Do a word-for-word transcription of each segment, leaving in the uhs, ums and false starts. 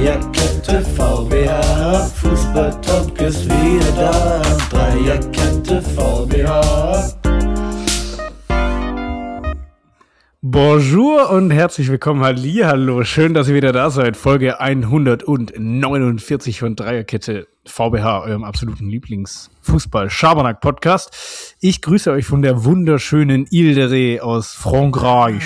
Dreierkette V B H, Fußball-Talk ist wieder da. Dreierkette V B H. Bonjour und herzlich willkommen, hallihallo, schön, dass ihr wieder da seid, Folge hundertneunundvierzig von Dreierkette V B H, eurem absoluten Lieblingsfußball-Schabernack-Podcast. Ich grüße euch von der wunderschönen Ile de Ré aus Frankreich,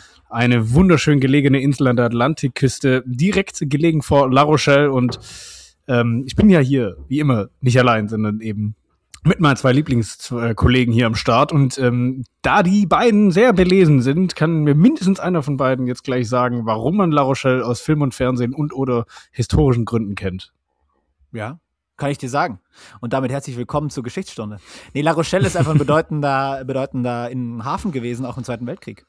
eine wunderschön gelegene Insel an der Atlantikküste, direkt gelegen vor La Rochelle und ähm, ich bin ja hier, wie immer, nicht allein, sondern eben mit meinen zwei Lieblingskollegen hier am Start. Und ähm, da die beiden sehr belesen sind, kann mir mindestens einer von beiden jetzt gleich sagen, warum man La Rochelle aus Film und Fernsehen und oder historischen Gründen kennt. Ja, kann ich dir sagen. Und damit herzlich willkommen zur Geschichtsstunde. Nee, La Rochelle ist einfach ein bedeutender, bedeutender in Hafen gewesen, auch im Zweiten Weltkrieg.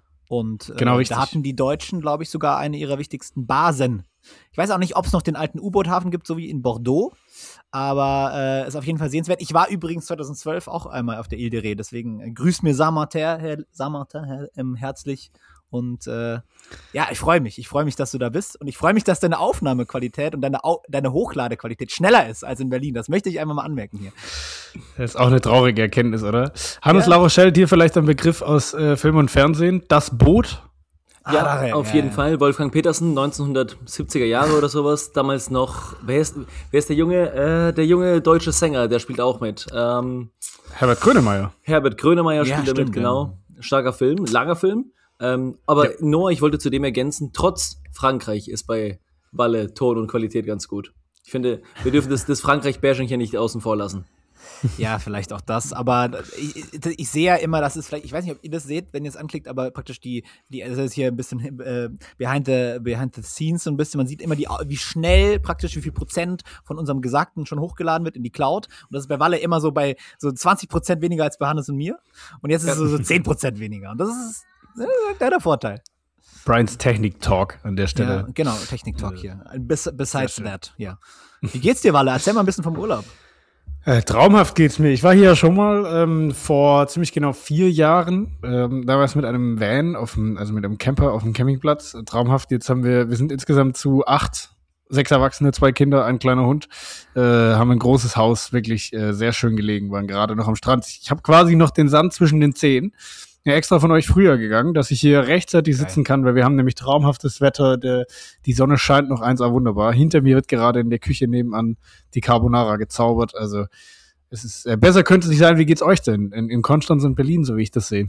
Und äh, genau, richtig. Da hatten die Deutschen, glaube ich, sogar eine ihrer wichtigsten Basen. Ich weiß auch nicht, ob es noch den alten U-Boot-Hafen gibt, so wie in Bordeaux. Aber äh, ist auf jeden Fall sehenswert. Ich war übrigens zweitausendzwölf auch einmal auf der Ile de Ré. Deswegen äh, grüßt mir Saint-Martin, Herr Saint-Martin, Herr, ähm, herzlich. Und äh, ja, ich freue mich. Ich freue mich, dass du da bist. Und ich freue mich, dass deine Aufnahmequalität und deine, Au- deine Hochladequalität schneller ist als in Berlin. Das möchte ich einfach mal anmerken hier. Das ist auch eine traurige Erkenntnis, oder? Hannes, Ja. La Rochelle, dir vielleicht ein Begriff aus äh, Film und Fernsehen. Das Boot? Ja, Ah, auf ja, jeden ja. Fall. Wolfgang Petersen, neunzehnhundertsiebziger Jahre oder sowas. Damals noch, wer ist, wer ist der junge, äh, der junge deutsche Sänger, der spielt auch mit. Ähm, Herbert Grönemeyer. Herbert Grönemeyer Ja, spielt da stimmt, mit, genau. Starker Film, langer Film. Ähm, aber Ja. Noah, ich wollte zudem ergänzen, trotz Frankreich ist bei Walle Ton und Qualität ganz gut. Ich finde, wir dürfen das, das Frankreich-Bashing hier nicht außen vor lassen. Ja, vielleicht auch das, aber ich, ich, ich sehe ja immer, dass es vielleicht, ich weiß nicht, ob ihr das seht, wenn ihr es anklickt, aber praktisch die, die also das ist hier ein bisschen äh, behind, the, behind the scenes so ein bisschen, man sieht immer, die, wie schnell praktisch, wie viel Prozent von unserem Gesagten schon hochgeladen wird in die Cloud und das ist bei Walle immer so bei so zwanzig Prozent weniger als bei Hannes und mir und jetzt ist es so, so zehn Prozent weniger und das ist äh, ein kleiner Vorteil. Brians Technik-Talk an der Ja, Stelle. genau, Technik-Talk hier. Bes besides schön. that, ja. Wie geht's dir, Walle? Erzähl mal ein bisschen vom Urlaub. Äh, traumhaft geht's mir. Ich war hier ja schon mal ähm, vor ziemlich genau vier Jahren. Ähm, damals mit einem Van, auf dem, also mit einem Camper auf dem Campingplatz. Äh, traumhaft. Jetzt haben wir, wir sind insgesamt zu acht, sechs Erwachsene, zwei Kinder, ein kleiner Hund. Äh, haben ein großes Haus, wirklich äh, sehr schön gelegen, waren gerade noch am Strand. Ich habe quasi noch den Sand zwischen den Zehen. Ja, extra von euch früher gegangen, dass ich hier rechtzeitig sitzen kann, weil wir haben nämlich traumhaftes Wetter, der, die Sonne scheint noch eins a wunderbar. Hinter mir wird gerade in der Küche nebenan die Carbonara gezaubert, also es ist, äh, besser könnte es nicht sein. Wie geht's euch denn in, in Konstanz und Berlin, so wie ich das sehe?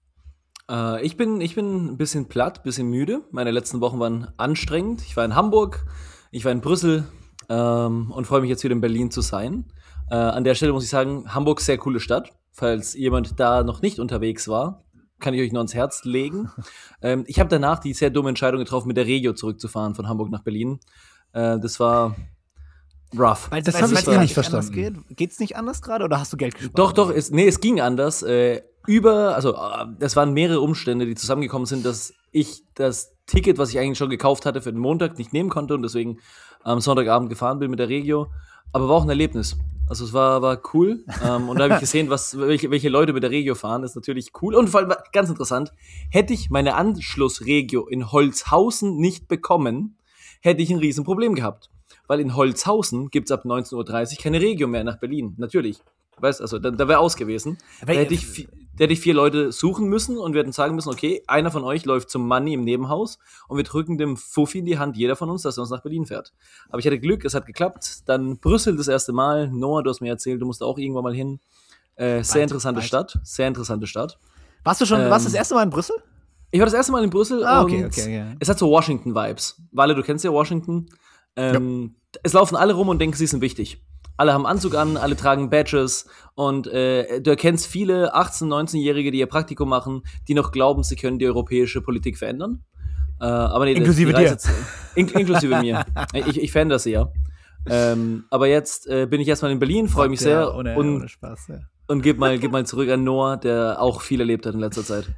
Äh, ich bin, ich bin ein bisschen platt, ein bisschen müde. Meine letzten Wochen waren anstrengend. Ich war in Hamburg, ich war in Brüssel ähm, und freue mich jetzt wieder in Berlin zu sein. Äh, an der Stelle muss ich sagen, Hamburg sehr coole Stadt. Falls jemand da noch nicht unterwegs war, kann ich euch noch ans Herz legen. ähm, ich habe danach die sehr dumme Entscheidung getroffen, mit der Regio zurückzufahren von Hamburg nach Berlin. Äh, das war rough. Weil, Das weil- hab weil ich es gar nicht nicht anders verstanden. Geht. Geht's nicht anders gerade oder hast du Geld gespart? Doch, doch, es, nee, es ging anders. Äh, über, also äh, das waren mehrere Umstände, die zusammengekommen sind, dass ich das Ticket, was ich eigentlich schon gekauft hatte für den Montag, nicht nehmen konnte und deswegen am Sonntagabend gefahren bin mit der Regio. Aber war auch ein Erlebnis. Also es war, war cool. ähm, und da habe ich gesehen, was, welche, welche Leute mit der Regio fahren. Das ist natürlich cool. Und vor allem war ganz interessant, hätte ich meine Anschlussregio in Holzhausen nicht bekommen, hätte ich ein Riesenproblem gehabt. Weil in Holzhausen gibt es ab neunzehn Uhr dreißig keine Regio mehr nach Berlin. Natürlich. Weißt also, da, da wäre aus gewesen. Da hätte ich, vi- da hätte ich vier Leute suchen müssen und wir hätten sagen müssen, okay, einer von euch läuft zum Money im Nebenhaus und wir drücken dem Fuffi in die Hand, jeder von uns, dass er uns nach Berlin fährt. Aber ich hatte Glück, es hat geklappt. Dann Brüssel das erste Mal. Noah, du hast mir erzählt, du musst auch irgendwann mal hin. Äh, sehr Weit, interessante weit. Stadt. Sehr interessante Stadt. Warst du schon, Ähm, warst du das erste Mal in Brüssel? Ich war das erste Mal in Brüssel Ah, und okay, okay, okay. es hat so Washington-Vibes. Walle, du kennst ja Washington. Ähm, Es laufen alle rum und denken, sie sind wichtig. Alle haben Anzug an, alle tragen Badges und äh, du erkennst viele achtzehn-, neunzehnjährige, die ihr Praktikum machen, die noch glauben, sie können die europäische Politik verändern. Äh, aber nee, Inklusive die Reise dir. Jetzt, in, inklusive mir. Ich, ich verändere sie ja. Ähm, aber jetzt äh, bin ich erstmal in Berlin, freue mich sehr Ja, ohne, und, ohne Spaß, ja. und gebe mal, geb mal zurück an Noah, der auch viel erlebt hat in letzter Zeit.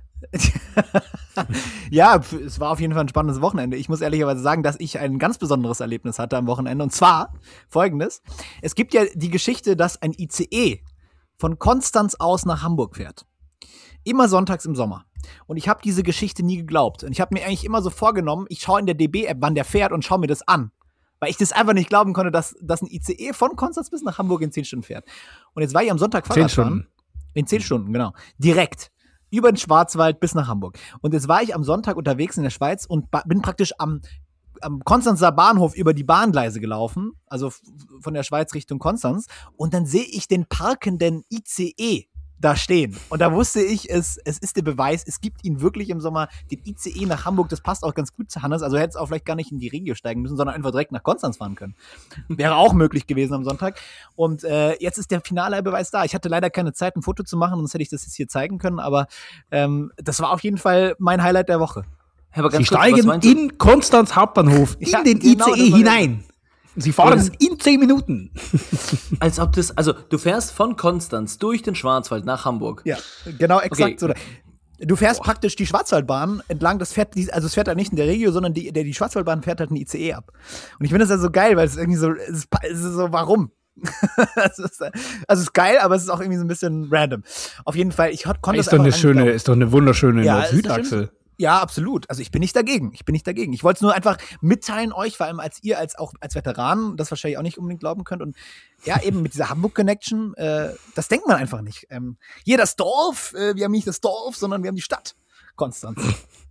Ja, pf, es war auf jeden Fall ein spannendes Wochenende. Ich muss ehrlicherweise sagen, dass ich ein ganz besonderes Erlebnis hatte am Wochenende. Und zwar folgendes. Es gibt ja die Geschichte, dass ein I C E von Konstanz aus nach Hamburg fährt. Immer sonntags im Sommer. Und ich habe diese Geschichte nie geglaubt. Und ich habe mir eigentlich immer so vorgenommen, ich schaue in der D B-App, wann der fährt und schaue mir das an. Weil ich das einfach nicht glauben konnte, dass, dass ein I C E von Konstanz bis nach Hamburg in zehn Stunden fährt. Und jetzt war ich am Sonntag Zehn Fahrrad Stunden. fahren. In zehn Stunden, genau. Direkt. Über den Schwarzwald bis nach Hamburg. Und jetzt war ich am Sonntag unterwegs in der Schweiz und ba- bin praktisch am, am Konstanzer Bahnhof über die Bahngleise gelaufen. Also f- von der Schweiz Richtung Konstanz. Und dann sehe ich den parkenden I C E da stehen. Und da wusste ich, es, es ist der Beweis, es gibt ihn wirklich im Sommer, den I C E nach Hamburg. Das passt auch ganz gut zu Hannes. Also er hätte es auch vielleicht gar nicht in die Regio steigen müssen, sondern einfach direkt nach Konstanz fahren können. Wäre auch möglich gewesen am Sonntag. Und äh, jetzt ist der finale Beweis da. Ich hatte leider keine Zeit, ein Foto zu machen, sonst hätte ich das jetzt hier zeigen können. Aber ähm, das war auf jeden Fall mein Highlight der Woche. Aber Sie ganz kurz, was steigen meinst du? in Konstanz Hauptbahnhof in Ja, den genau, I C E das war hinein. Sie fahren Und- in zehn Minuten. Als ob das, also du fährst von Konstanz durch den Schwarzwald nach Hamburg. Ja, genau, exakt Okay. so. Du fährst praktisch die Schwarzwaldbahn entlang, das fährt, die- also es fährt halt nicht in der Regio, sondern die, der, die Schwarzwaldbahn fährt halt ein I C E ab. Und ich finde das ja so geil, weil es irgendwie so, es ist, es ist so, warum? es ist, also es ist geil, aber es ist auch irgendwie so ein bisschen random. Auf jeden Fall, ich konnte das Ist doch eine einfach nicht schöne, glauben. ist doch eine wunderschöne Ja, ist eine Nord-Süd-Achse. Ja, absolut. Also ich bin nicht dagegen. Ich bin nicht dagegen. Ich wollte es nur einfach mitteilen euch, vor allem als ihr, als auch als Veteranen, das wahrscheinlich auch nicht unbedingt glauben könnt. Und ja, eben mit dieser Hamburg-Connection, äh, das denkt man einfach nicht. Ähm, hier das Dorf, äh, wir haben nicht das Dorf, sondern wir haben die Stadt. Konstanz.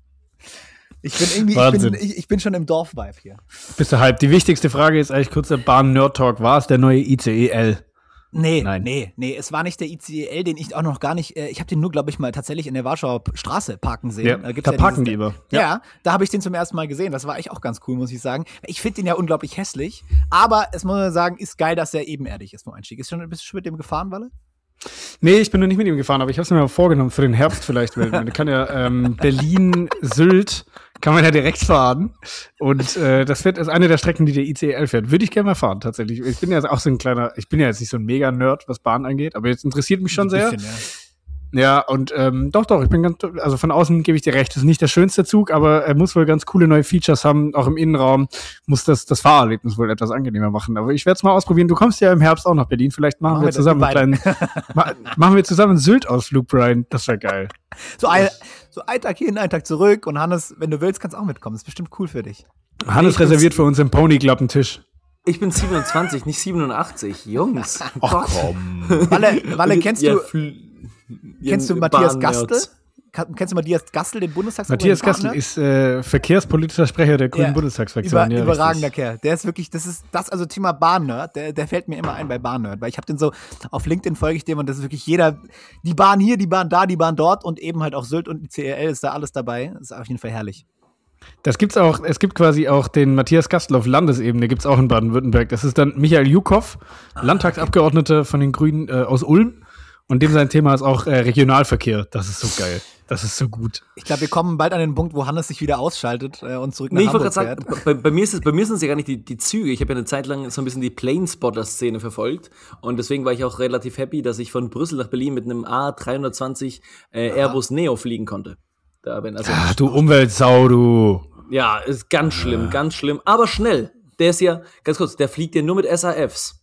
Ich bin irgendwie, ich Wahnsinn. bin, ich, ich bin schon im Dorf-Vibe hier. Bist du halb. Die wichtigste Frage ist eigentlich kurz der Bahn-Nerd-Talk. War es der neue I C E L? Nee, Nein. nee, nee, es war nicht der I C E L, den ich auch noch gar nicht, äh, ich habe den nur, glaube ich, mal tatsächlich in der Warschauer Straße parken sehen. Ja, Da, gibt's da ja parken dieses- die immer. Ja, da habe ich den zum ersten Mal gesehen. Das war eigentlich auch ganz cool, muss ich sagen. Ich finde den ja unglaublich hässlich, aber es muss man sagen, ist geil, dass er ebenerdig ist vom Einstieg. Ist schon, bist du schon mit dem gefahren, Walle? Nee, ich bin noch nicht mit ihm gefahren, aber ich habe es mir mal vorgenommen für den Herbst vielleicht. Weil man kann ja ähm, Berlin-Sylt kann man ja direkt fahren. Und äh, das fährt, ist eine der Strecken, die der I C E L fährt. Würde ich gerne mal fahren, tatsächlich. Ich bin ja auch so ein kleiner, ich bin ja jetzt nicht so ein Mega-Nerd, was Bahn angeht, aber jetzt interessiert mich schon sehr. Ein bisschen, ja. Ja, und ähm, doch, doch, ich bin ganz, also von außen gebe ich dir recht, das ist nicht der schönste Zug, aber er muss wohl ganz coole neue Features haben, auch im Innenraum muss das, das Fahrerlebnis wohl etwas angenehmer machen. Aber ich werde es mal ausprobieren. Du kommst ja im Herbst auch nach Berlin, vielleicht machen, Machen wir wir das zusammen einen mit kleinen, ma machen wir zusammen einen Sylt-Ausflug, Brian. Das wäre geil. So ein, so ein Tag hin, ein Tag zurück und Hannes, wenn du willst, kannst du auch mitkommen. Das ist bestimmt cool für dich. Hannes ich bin's- reserviert für uns im Pony Club einen Tisch. Ich bin siebenundzwanzig, nicht siebenundachtzig. Jungs. Ach komm. Walle, Walle kennst Ja, du, fl- kennst du ja, Matthias Bahn-Nerds. Gastel? Ka- Kennst du Matthias Gastel, den Bundestags? Matthias Gastel ist äh, verkehrspolitischer Sprecher der Grünen Ja. Bundestagsfraktion. Über, ja, überragender richtig. Kerl. Der ist wirklich, das ist das, also Thema Bahnnerd, der, der fällt mir immer ein bei Bahnnerd, weil ich habe den so, auf LinkedIn folge ich dem und das ist wirklich jeder, die Bahn hier, die Bahn da, die Bahn dort und eben halt auch Sylt und I C E L ist da alles dabei. Das ist auf jeden Fall herrlich. Das gibt's auch, es gibt quasi auch den Matthias Gastel auf Landesebene, gibt's auch in Baden-Württemberg. Das ist dann Michael Jukow, Landtagsabgeordneter von den Grünen äh, aus Ulm. Und dem sein Thema ist auch äh, Regionalverkehr. Das ist so geil. Das ist so gut. Ich glaube, wir kommen bald an den Punkt, wo Hannes sich wieder ausschaltet äh, und zurück nach Nee, ich wollte Hamburg gerade fährt. sagen, bei, bei, mir ist es, bei mir sind es ja gar nicht die, die Züge. Ich habe ja eine Zeit lang so ein bisschen die Planespotter-Szene verfolgt. Und deswegen war ich auch relativ happy, dass ich von Brüssel nach Berlin mit einem A dreihundertzwanzig äh, Airbus Neo fliegen konnte. Da bin also, Ach, du Umweltsau, du. ja, ist ganz schlimm, ganz schlimm. Aber schnell. Der ist ja, ganz kurz, der fliegt ja nur mit S A Fs.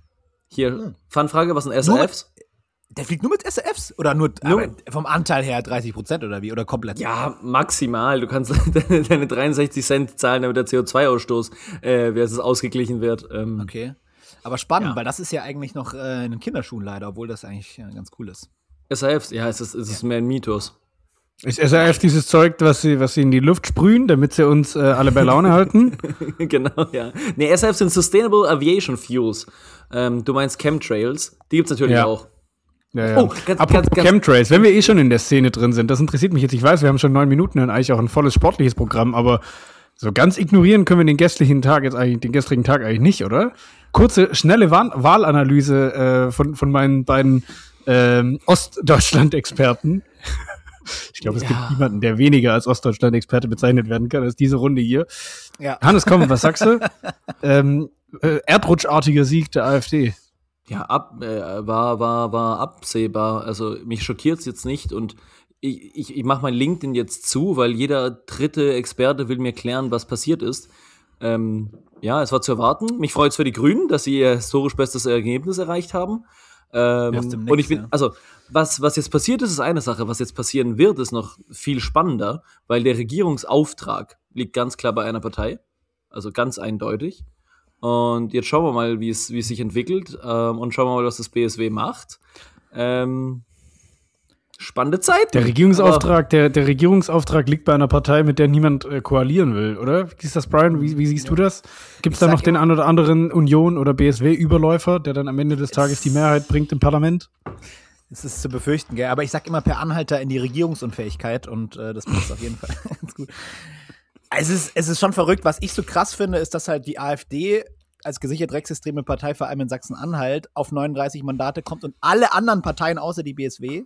Hier, Fanfrage, was sind S A Fs? Der fliegt nur mit S A Fs? Oder nur, Nur- aber vom Anteil her dreißig Prozent oder wie? Oder komplett? Ja, maximal. Du kannst deine, deine dreiundsechzig Cent zahlen, damit der C O zwei Ausstoß äh, wie heißt es, ausgeglichen wird. Ähm, Okay. Aber spannend, Ja. weil das ist ja eigentlich noch äh, in den Kinderschuhen leider, obwohl das eigentlich äh, ganz cool ist. S A Fs, ja, es ist, es ist mehr ein Mythos. Ist S A F dieses Zeug, was sie, was sie in die Luft sprühen, damit sie uns äh, alle bei Laune halten? Genau, ja. Nee, S A Fs sind Sustainable Aviation Fuels. Ähm, du meinst Chemtrails. Die gibt's natürlich Ja. auch. Ja, ja. Oh, ganz- Apropos ganz- ganz- Chemtrails, wenn wir eh schon in der Szene drin sind, das interessiert mich jetzt. Ich weiß, wir haben schon neun Minuten und eigentlich auch ein volles sportliches Programm, aber so ganz ignorieren können wir den gestrigen Tag jetzt eigentlich, den gestrigen Tag eigentlich nicht, oder? Kurze, schnelle Wahl Wahlanalyse äh, von, von meinen beiden ähm, Ostdeutschland-Experten. Ich glaube, es Ja. gibt niemanden, der weniger als Ostdeutschland-Experte bezeichnet werden kann als diese Runde hier. Ja. Hannes, komm, was sagst du? ähm, äh, erdrutschartiger Sieg der AfD. Ja, ab, äh, war, war, war absehbar. Also mich schockiert es jetzt nicht und ich, ich, ich mache mein LinkedIn jetzt zu, weil jeder dritte Experte will mir klären, was passiert ist. Ähm, ja, es war zu erwarten. Mich freut es für die Grünen, dass sie ihr historisch bestes Ergebnis erreicht haben. Ähm, Aus dem und Nix, ich bin, ja. also, was, was jetzt passiert ist, ist eine Sache. Was jetzt passieren wird, ist noch viel spannender, weil der Regierungsauftrag liegt ganz klar bei einer Partei. Also ganz eindeutig. Und jetzt schauen wir mal, wie es, wie es sich entwickelt ähm, und schauen wir mal, was das B S W macht. Ähm, spannende Zeit. Der Regierungsauftrag, der, der Regierungsauftrag liegt bei einer Partei, mit der niemand äh, koalieren will, oder? Wie ist das, Brian? Wie, wie siehst du das? Gibt es da noch den einen oder anderen Union- oder B S W-Überläufer, der dann am Ende des Tages die Mehrheit bringt im Parlament? Es ist zu befürchten, gell? Aber ich sag immer per Anhalter in die Regierungsunfähigkeit und äh, das passt auf jeden Fall ganz gut. Es ist, es ist schon verrückt. Was ich so krass finde, ist, dass halt die AfD als gesichert rechtsextreme Partei, vor allem in Sachsen-Anhalt, auf neununddreißig Mandate kommt und alle anderen Parteien außer die B S W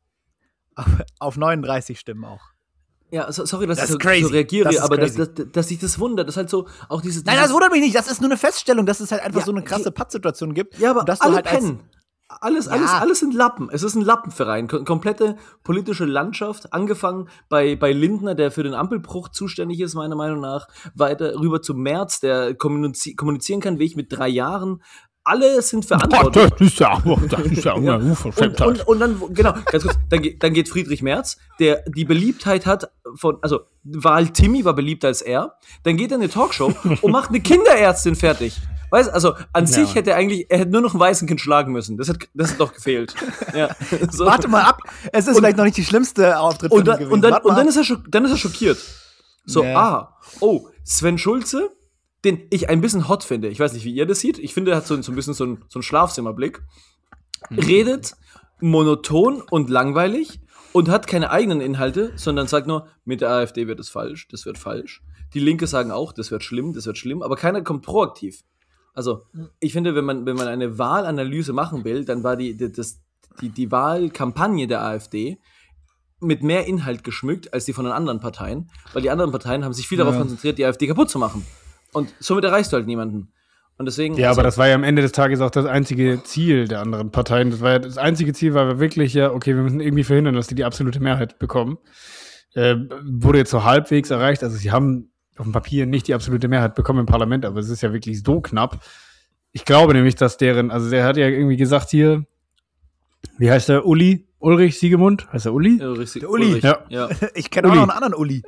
auf neununddreißig Stimmen auch. Ja, so, sorry, dass das ich so, so reagiere, das aber dass, dass, dass sich das wundert, das ist halt so, auch dieses, dieses Nein, das wundert mich nicht, das ist nur eine Feststellung, dass es halt einfach ja, so eine krasse Pattsituation gibt. Ja, aber dass alle du halt pennen. Alles, ja. alles, alles sind Lappen. Es ist ein Lappenverein. Kom- komplette politische Landschaft, angefangen bei, bei Lindner, der für den Ampelbruch zuständig ist, meiner Meinung nach, weiter rüber zu Merz, der kommuniz- kommunizieren kann, wie ich mit drei Jahren. Alle sind verantwortlich. Das ist ja, das ist ja ja. Und, und, und dann, genau, ganz kurz, dann, dann geht Friedrich Merz, der die Beliebtheit hat von, also Wahl Timmy war beliebter als er, dann geht er in eine Talkshow und macht eine Kinderärztin fertig. Weißt du, also an ja. sich hätte er eigentlich, er hätte nur noch ein Waisenkind schlagen müssen. Das hat, das hat doch gefehlt. Ja, so. Warte mal ab, es ist und, vielleicht noch nicht die schlimmste Auftritt und, da, gewesen. Und, dann, und dann, ist er schock, dann ist er schockiert. So, nee. ah, oh, Sven Schulze, den ich ein bisschen hot finde. Ich weiß nicht, wie ihr das seht. Ich finde, er hat so, so ein bisschen so einen, so einen Schlafzimmerblick. Mhm. Redet monoton und langweilig und hat keine eigenen Inhalte, sondern sagt nur, mit der AfD wird es falsch, das wird falsch. Die Linke sagen auch, das wird schlimm, das wird schlimm, aber keiner kommt proaktiv. Also, ich finde, wenn man, wenn man eine Wahlanalyse machen will, dann war die, die, das, die, die Wahlkampagne der AfD mit mehr Inhalt geschmückt als die von den anderen Parteien, weil die anderen Parteien haben sich viel ja. darauf konzentriert, die AfD kaputt zu machen. Und somit erreichst du halt niemanden. Und deswegen, ja, also, aber das war ja am Ende des Tages auch das einzige Ziel der anderen Parteien. Das war ja das einzige Ziel war wirklich ja, okay, wir müssen irgendwie verhindern, dass die die absolute Mehrheit bekommen. Äh, wurde jetzt so halbwegs erreicht. Also sie haben auf dem Papier nicht die absolute Mehrheit bekommen im Parlament, aber es ist ja wirklich so knapp. Ich glaube nämlich, dass deren, also der hat ja irgendwie gesagt hier, wie heißt der, Uli? Ulrich Siegemund? Heißt der Uli? Ulrich, der Uli. Ulrich. Ja. ja. Ich kenne auch noch einen anderen Uli.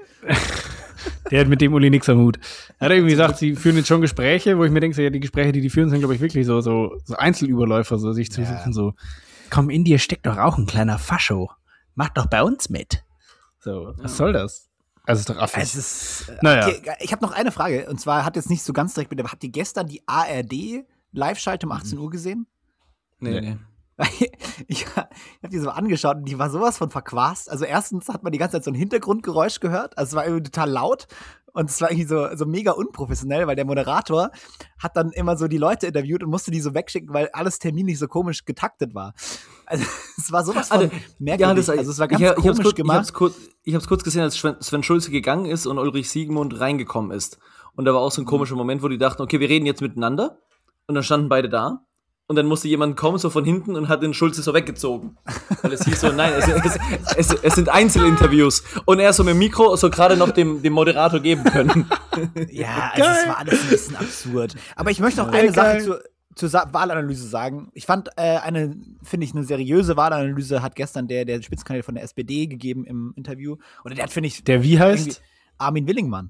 Der hat mit dem Uli nichts am Hut. Er hat irgendwie gesagt, sie führen jetzt schon Gespräche, wo ich mir denke, so, ja, die Gespräche, die die führen, sind, glaube ich, wirklich so, so, so Einzelüberläufer, so sich zu ja. suchen, so, komm, in dir steckt doch auch ein kleiner Fascho. Mach doch bei uns mit. So, was ja. soll das? Also ist doch affig. Es ist, äh, naja. okay, ich habe noch eine Frage, und zwar hat jetzt nicht so ganz direkt mit dem, habt ihr gestern die A R D Live-Schalte um achtzehn Uhr gesehen? Nee, nee. Ich habe die so angeschaut und die war sowas von verquast. Also erstens hat man die ganze Zeit so ein Hintergrundgeräusch gehört. Also es war irgendwie total laut und es war irgendwie so, so mega unprofessionell, weil der Moderator hat dann immer so die Leute interviewt und musste die so wegschicken, weil alles terminlich so komisch getaktet war. Also es war sowas von also, merkwürdig. Ja, das, also es war ganz ich, komisch ich kurz, gemacht. Ich habe es kurz, ich hab's kurz gesehen, als Sven Schulze gegangen ist und Ulrich Siegemund reingekommen ist. Und da war auch so ein komischer Moment, wo die dachten, okay, wir reden jetzt miteinander. Und dann standen beide da. Und dann musste jemand kommen, so von hinten, und hat den Schulze so weggezogen. Weil es hieß so, nein, es, es, es, es sind Einzelinterviews. Und er so mit dem Mikro so gerade noch dem, dem Moderator geben können. Ja, also es war alles ein bisschen absurd. Aber ich möchte noch eine Sache zur, zur Sa- Wahlanalyse sagen. Ich fand äh, eine, finde ich, eine seriöse Wahlanalyse hat gestern der, der Spitzenkandidat von der S P D gegeben im Interview. Oder der hat, finde ich, der wie heißt? Armin Willingmann.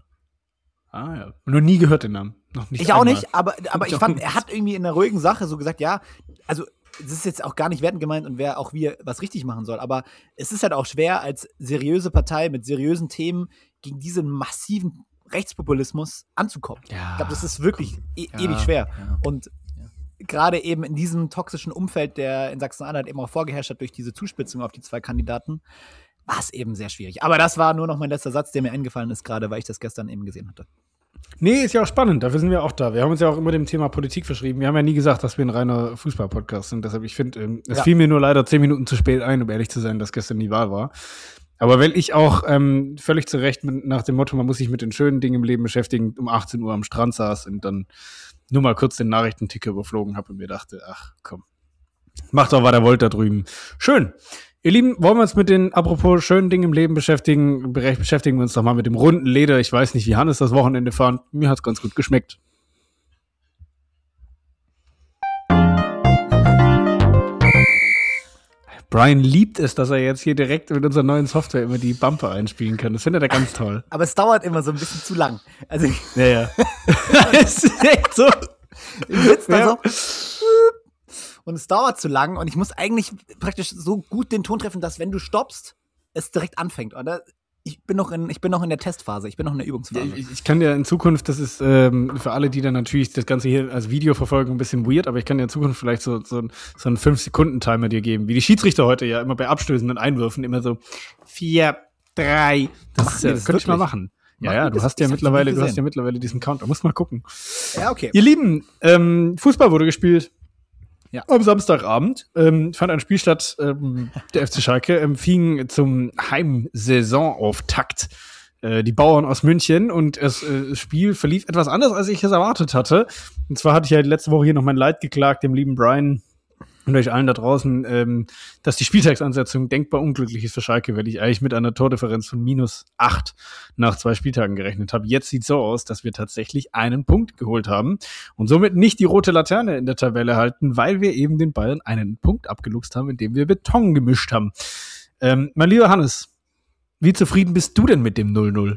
Ah ja. Noch nie gehört den Namen. Noch nicht ich auch einmal. nicht, aber, aber ich fand, er hat irgendwie in einer ruhigen Sache so gesagt, ja, also das ist jetzt auch gar nicht wertend gemeint und wer auch wie was richtig machen soll, aber es ist halt auch schwer, als seriöse Partei mit seriösen Themen gegen diesen massiven Rechtspopulismus anzukommen. Ja, ich glaube, das ist wirklich e- ja, ewig schwer. Ja. Und ja. gerade eben in diesem toxischen Umfeld, der in Sachsen-Anhalt eben auch vorgeherrscht hat durch diese Zuspitzung auf die zwei Kandidaten, war es eben sehr schwierig. Aber das war nur noch mein letzter Satz, der mir eingefallen ist, gerade weil ich das gestern eben gesehen hatte. Nee, ist ja auch spannend, dafür sind wir auch da. Wir haben uns ja auch immer dem Thema Politik verschrieben. Wir haben ja nie gesagt, dass wir ein reiner Fußball-Podcast sind. Deshalb, ich finde, ähm, es ja. fiel mir nur leider zehn Minuten zu spät ein, um ehrlich zu sein, dass gestern die Wahl war. Aber weil ich auch ähm, völlig zu Recht mit, nach dem Motto, man muss sich mit den schönen Dingen im Leben beschäftigen, um achtzehn Uhr am Strand saß und dann nur mal kurz den Nachrichtenticker überflogen habe und mir dachte, ach komm, macht doch, was ihr wollt da drüben. Schön. Ihr Lieben, wollen wir uns mit den, apropos schönen Dingen im Leben beschäftigen, beschäftigen wir uns doch mal mit dem runden Leder. Ich weiß nicht, wie Hannes das Wochenende fand. Mir hat's ganz gut geschmeckt. Brian liebt es, dass er jetzt hier direkt mit unserer neuen Software immer die Bumper einspielen kann. Das findet er ganz toll. Aber es dauert immer so ein bisschen zu lang. Also ja, ja. Es ist echt so. Du sitzt da Ja. so und es dauert zu lang und ich muss eigentlich praktisch so gut den Ton treffen, dass wenn du stoppst, es direkt anfängt. Oder? Ich bin noch in, ich bin noch in der Testphase, ich bin noch in der Übungsphase. Ich, ich kann ja in Zukunft, das ist ähm, für alle, die dann natürlich das Ganze hier als Video verfolgen, ein bisschen weird, aber ich kann ja in Zukunft vielleicht so, so, so einen fünf Sekunden Timer dir geben, wie die Schiedsrichter heute ja immer bei abstößenden Einwürfen immer so vier, drei. Das, Machen ist die ja, das das könnte ich mal wirklich? machen. Ja, Machen ja, die du das? hast ja Ich hab's noch mittlerweile, nie du hast gesehen. ja mittlerweile diesen Counter. Muss mal gucken. Ja, okay. Ihr Lieben, ähm, Fußball wurde gespielt. Ja. Am Samstagabend ähm, fand ein Spiel statt. Ähm, der F C Schalke ähm, fing zum Heimsaisonauftakt. Äh, die Bauern aus München und es, äh, das Spiel verlief etwas anders, als ich es erwartet hatte. Und zwar hatte ich ja letzte Woche hier noch mein Leid geklagt, dem lieben Brian und euch allen da draußen, ähm, dass die Spieltagsansetzung denkbar unglücklich ist für Schalke, weil ich eigentlich mit einer Tordifferenz von minus acht nach zwei Spieltagen gerechnet habe. Jetzt sieht es so aus, dass wir tatsächlich einen Punkt geholt haben und somit nicht die rote Laterne in der Tabelle halten, weil wir eben den Bayern einen Punkt abgeluchst haben, indem wir Beton gemischt haben. Ähm, mein lieber Hannes, wie zufrieden bist du denn mit dem null null?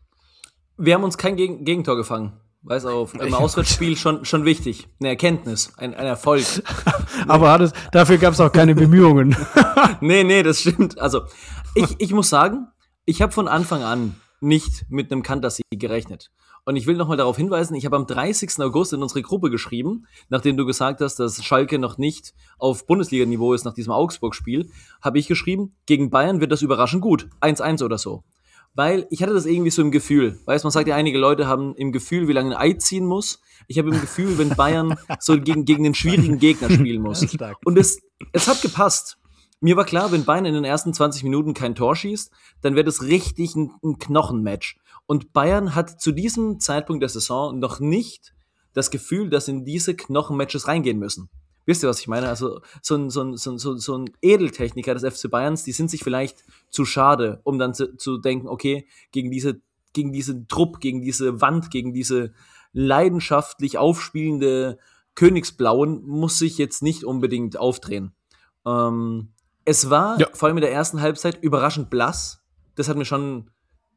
Wir haben uns kein Geg- Gegentor gefangen. Weiß auf, im Auswärtsspiel schon, schon wichtig. Eine Erkenntnis, ein, ein Erfolg. Aber Hannes, dafür gab es auch keine Bemühungen. Nee, nee, das stimmt. Also, ich, ich muss sagen, ich habe von Anfang an nicht mit einem Kantersieg gerechnet. Und ich will nochmal darauf hinweisen, ich habe am dreißigsten August in unsere Gruppe geschrieben, nachdem du gesagt hast, dass Schalke noch nicht auf Bundesliga-Niveau ist nach diesem Augsburg-Spiel, habe ich geschrieben, gegen Bayern wird das überraschend gut. eins eins oder so. Weil ich hatte das irgendwie so im Gefühl. Weißt, man sagt ja, einige Leute haben im Gefühl, wie lange ein Ei ziehen muss. Ich habe im Gefühl, wenn Bayern so gegen, gegen den schwierigen Gegner spielen muss. Stark. Und es, es hat gepasst. Mir war klar, wenn Bayern in den ersten zwanzig Minuten kein Tor schießt, dann wäre das richtig ein, ein Knochenmatch. Und Bayern hat zu diesem Zeitpunkt der Saison noch nicht das Gefühl, dass in diese Knochenmatches reingehen müssen. Wisst ihr, was ich meine? Also so ein, so ein, so ein, so ein Edeltechniker des F C Bayerns, die sind sich vielleicht zu schade, um dann zu, zu denken, okay, gegen diese, gegen diesen Trupp, gegen diese Wand, gegen diese leidenschaftlich aufspielende Königsblauen muss sich jetzt nicht unbedingt aufdrehen. Ähm, es war Ja. vor allem in der ersten Halbzeit überraschend blass. Das hat mir schon,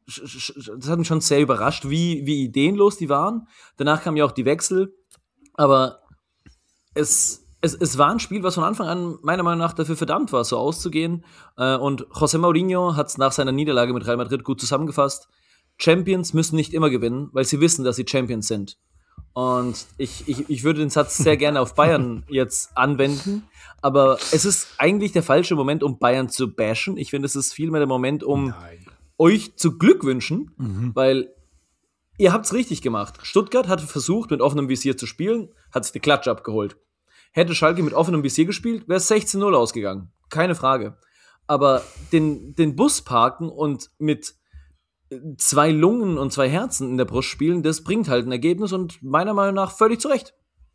das hat mich schon sehr überrascht, wie, wie ideenlos die waren. Danach kamen ja auch die Wechsel, aber es, es, es war ein Spiel, was von Anfang an meiner Meinung nach dafür verdammt war, so auszugehen. Äh, Und José Mourinho hat es nach seiner Niederlage mit Real Madrid gut zusammengefasst. Champions müssen nicht immer gewinnen, weil sie wissen, dass sie Champions sind. Und ich, ich, ich würde den Satz sehr gerne auf Bayern jetzt anwenden, aber es ist eigentlich der falsche Moment, um Bayern zu bashen. Ich finde, es ist vielmehr der Moment, um euch zu Glück wünschen, Mhm. weil ihr habt's richtig gemacht. Stuttgart hat versucht, mit offenem Visier zu spielen, hat sich die Klatsche abgeholt. Hätte Schalke mit offenem Visier gespielt, wäre es sechzehn null ausgegangen. Keine Frage. Aber den, den Bus parken und mit zwei Lungen und zwei Herzen in der Brust spielen, das bringt halt ein Ergebnis und meiner Meinung nach völlig zurecht.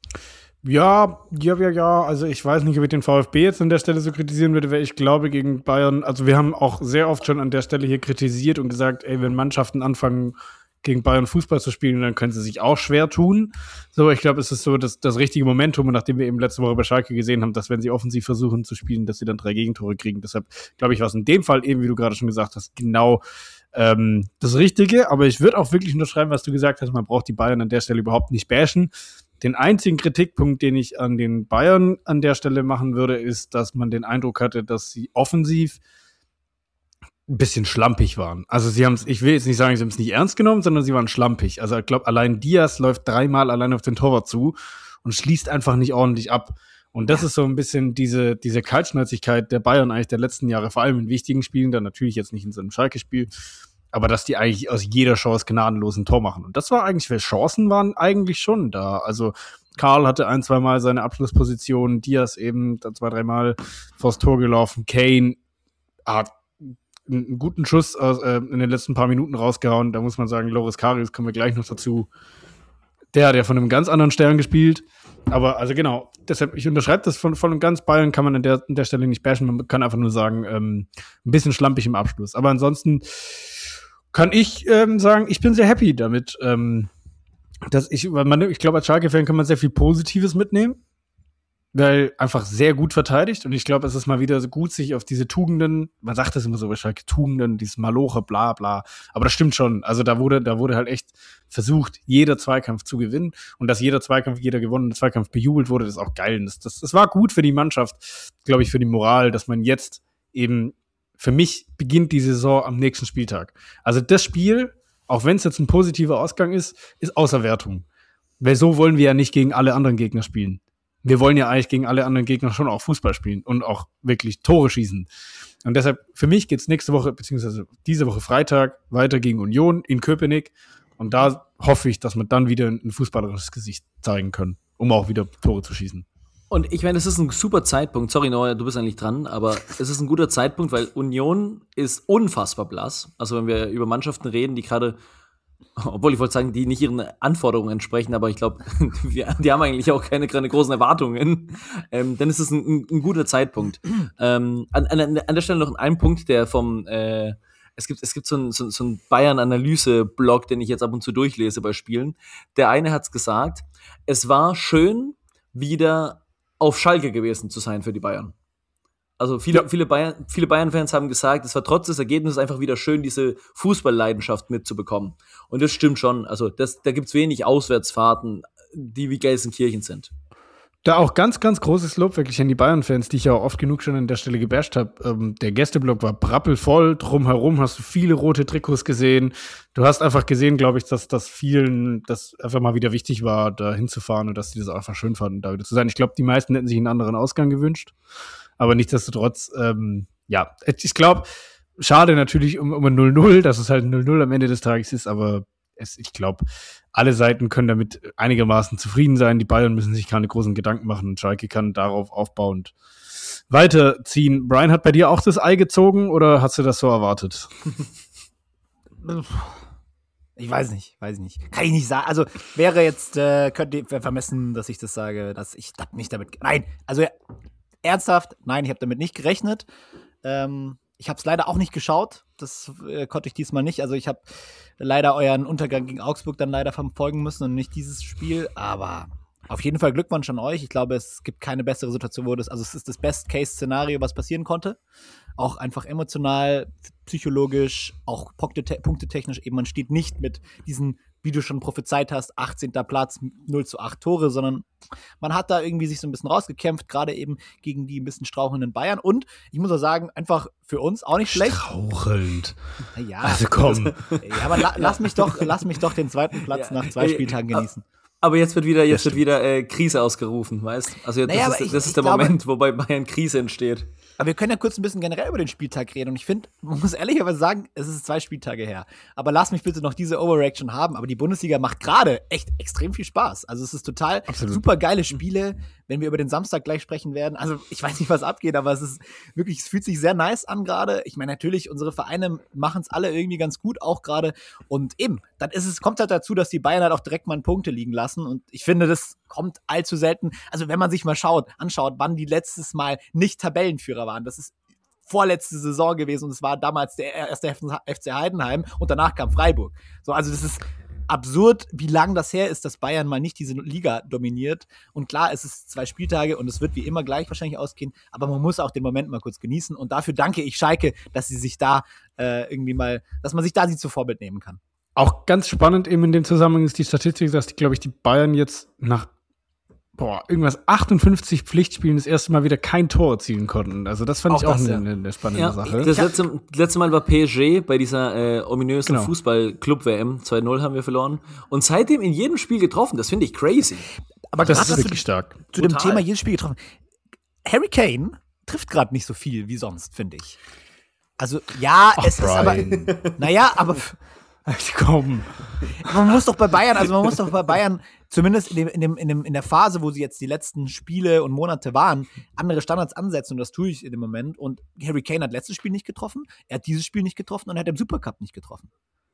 Ja, ja, ja, ja. Also ich weiß nicht, ob ich den VfB jetzt an der Stelle so kritisieren würde, weil ich glaube gegen Bayern, also wir haben auch sehr oft schon an der Stelle hier kritisiert und gesagt, ey, wenn Mannschaften anfangen, gegen Bayern Fußball zu spielen, dann können sie sich auch schwer tun. So, ich glaube, es ist so das, das richtige Momentum, und nachdem wir eben letzte Woche bei Schalke gesehen haben, dass wenn sie offensiv versuchen zu spielen, dass sie dann drei Gegentore kriegen. Deshalb glaube ich, war es in dem Fall eben, wie du gerade schon gesagt hast, genau ähm, das Richtige. Aber ich würde auch wirklich unterschreiben, was du gesagt hast, man braucht die Bayern an der Stelle überhaupt nicht bashen. Den einzigen Kritikpunkt, den ich an den Bayern an der Stelle machen würde, ist, dass man den Eindruck hatte, dass sie offensiv ein bisschen schlampig waren. Also sie haben es, ich will jetzt nicht sagen, sie haben es nicht ernst genommen, sondern sie waren schlampig. Also ich glaube, allein Diaz läuft dreimal allein auf den Torwart zu und schließt einfach nicht ordentlich ab. Und das ist so ein bisschen diese, diese Kaltschnäuzigkeit der Bayern eigentlich der letzten Jahre, vor allem in wichtigen Spielen, dann natürlich jetzt nicht in so einem Schalke-Spiel, aber dass die eigentlich aus jeder Chance gnadenlos ein Tor machen. Und das war eigentlich, weil Chancen waren eigentlich schon da. Also Karl hatte ein, zwei Mal seine Abschlussposition, Diaz eben zwei, dreimal vors Tor gelaufen, Kane hat einen guten Schuss aus, äh, in den letzten paar Minuten rausgehauen. Da muss man sagen, Loris Karius kommen wir gleich noch dazu. Der hat ja von einem ganz anderen Stern gespielt. Aber also genau, deshalb, ich unterschreibe das von, von ganz Bayern, kann man an der, an der Stelle nicht bashen. Man kann einfach nur sagen, ähm, ein bisschen schlampig im Abschluss. Aber ansonsten kann ich ähm, sagen, ich bin sehr happy damit. Ähm, dass ich, weil man, ich glaube, als Schalke-Fan kann man sehr viel Positives mitnehmen. weil einfach sehr gut verteidigt und ich glaube, es ist mal wieder so gut, sich auf diese Tugenden, man sagt das immer so, wahrscheinlich Tugenden, dieses Maloche, bla bla, aber das stimmt schon, also da wurde, da wurde halt echt versucht, jeder Zweikampf zu gewinnen und dass jeder Zweikampf, jeder gewonnene Zweikampf bejubelt wurde, das ist auch geil und das, das, das war gut für die Mannschaft, glaube ich, für die Moral, dass man jetzt eben, für mich beginnt die Saison am nächsten Spieltag. Also das Spiel, auch wenn es jetzt ein positiver Ausgang ist, ist außer Wertung, weil so wollen wir ja nicht gegen alle anderen Gegner spielen. Wir wollen ja eigentlich gegen alle anderen Gegner schon auch Fußball spielen und auch wirklich Tore schießen. Und deshalb, für mich geht's nächste Woche, beziehungsweise diese Woche Freitag, weiter gegen Union in Köpenick. Und da hoffe ich, dass wir dann wieder ein fußballerisches Gesicht zeigen können, um auch wieder Tore zu schießen. Und ich meine, es ist ein super Zeitpunkt. Sorry, Noah, du bist eigentlich dran, aber es ist ein guter Zeitpunkt, weil Union ist unfassbar blass. Also wenn wir über Mannschaften reden, die gerade, obwohl ich wollte sagen, die nicht ihren Anforderungen entsprechen, aber ich glaube, die haben eigentlich auch keine, keine großen Erwartungen. Ähm, dann ist es ein, ein guter Zeitpunkt. ähm, an, an, an der Stelle noch ein Punkt, der vom äh, es gibt, es gibt so einen so, so ein Bayern-Analyse-Blog, den ich jetzt ab und zu durchlese bei Spielen. Der eine hat's gesagt, es war schön, wieder auf Schalke gewesen zu sein für die Bayern. Also viele, ja. viele Bayern, viele Bayern-Fans haben gesagt, es war trotz des Ergebnisses einfach wieder schön, diese Fußballleidenschaft mitzubekommen. Und das stimmt schon. Also das, da gibt's wenig Auswärtsfahrten, die wie Gelsenkirchen sind. Da auch ganz, ganz großes Lob wirklich an die Bayern-Fans, die ich ja auch oft genug schon an der Stelle gebasht habe. Ähm, der Gästeblock war prappelvoll, drumherum hast du viele rote Trikots gesehen. Du hast einfach gesehen, glaube ich, dass das vielen das einfach mal wieder wichtig war, da hinzufahren und dass die das auch einfach schön fanden, da wieder zu sein. Ich glaube, die meisten hätten sich einen anderen Ausgang gewünscht. Aber nichtsdestotrotz, ähm, ja, ich glaube, schade natürlich um, um ein null null, dass es halt ein null null am Ende des Tages ist, aber es, ich glaube, alle Seiten können damit einigermaßen zufrieden sein. Die Bayern müssen sich keine großen Gedanken machen und Schalke kann darauf aufbauend weiterziehen. Brian, hat bei dir auch das Ei gezogen oder hast du das so erwartet? Ich weiß nicht, weiß ich nicht. Kann ich nicht sagen. Also wäre jetzt, äh, könnte ihr vermessen, dass ich das sage, dass ich hab nicht damit. Nein, also ernsthaft, nein, ich habe damit nicht gerechnet. Ähm, ich habe es leider auch nicht geschaut. Das äh, konnte ich diesmal nicht. Also ich habe leider euren Untergang gegen Augsburg dann leider verfolgen müssen und nicht dieses Spiel. Aber auf jeden Fall Glückwunsch an euch. Ich glaube, es gibt keine bessere Situation, wo das, also es ist das Best-Case-Szenario, was passieren konnte. Auch einfach emotional, psychologisch, auch punktetechnisch eben. Man steht nicht mit diesen, wie du schon prophezeit hast, achtzehnter Platz, null zu acht Tore, sondern man hat da irgendwie sich so ein bisschen rausgekämpft, gerade eben gegen die ein bisschen strauchelnden Bayern. Und ich muss auch sagen, einfach für uns auch nicht schlecht. Strauchelnd. Ja, also komm. Ja, aber la- lass mich doch, lass mich doch den zweiten Platz ja, nach zwei Spieltagen genießen. Aber jetzt wird wieder, jetzt wird wieder äh, Krise ausgerufen, weißt du? Also naja, das, ist, ich, das ist der glaube, Moment, wo bei Bayern Krise entsteht. Aber wir können ja kurz ein bisschen generell über den Spieltag reden. Und ich finde, man muss ehrlicherweise sagen, es ist zwei Spieltage her. Aber lass mich bitte noch diese Overreaction haben. Aber die Bundesliga macht gerade echt extrem viel Spaß. Also es ist total Absolut. super geile Spiele, wenn wir über den Samstag gleich sprechen werden. Also ich weiß nicht, was abgeht, aber es ist wirklich, es fühlt sich sehr nice an gerade. Ich meine, natürlich, unsere Vereine machen es alle irgendwie ganz gut, auch gerade. Und eben, dann ist es, kommt halt dazu, dass die Bayern halt auch direkt mal Punkte liegen lassen. Und ich finde, das kommt allzu selten. Also wenn man sich mal schaut, anschaut, wann die letztes Mal nicht Tabellenführer waren. Das ist vorletzte Saison gewesen und es war damals der erste F C Heidenheim und danach kam Freiburg. So, also das ist absurd, wie lang das her ist, dass Bayern mal nicht diese Liga dominiert. Und klar, es ist zwei Spieltage und es wird wie immer gleich wahrscheinlich ausgehen, aber man muss auch den Moment mal kurz genießen. Und dafür danke ich Schalke, dass sie sich da äh, irgendwie mal, dass man sich da sie zu Vorbild nehmen kann. Auch ganz spannend eben in dem Zusammenhang ist die Statistik, dass die, glaube ich, die Bayern jetzt nach boah, irgendwas achtundfünfzig Pflichtspielen das erste Mal wieder kein Tor erzielen konnten. Also das fand auch ich auch das, eine, ja. eine spannende ja, Sache. Das letzte, letzte Mal war P S G bei dieser äh, ominösen genau. Fußball-Club-W M. zwei null haben wir verloren. Und seitdem in jedem Spiel getroffen. Das finde ich crazy. Aber das ist wirklich zu, stark. Zu Total. dem Thema jedes Spiel getroffen. Harry Kane trifft gerade nicht so viel wie sonst, finde ich. Also ja, Ach, es Brian. ist aber naja, aber komm. Man muss doch bei Bayern, also man muss doch bei Bayern zumindest in, dem, in, dem, in, dem, in der Phase, wo sie jetzt die letzten Spiele und Monate waren, andere Standards ansetzen und das tue ich in dem Moment. Und Harry Kane hat letztes Spiel nicht getroffen, er hat dieses Spiel nicht getroffen und er hat im Supercup nicht getroffen.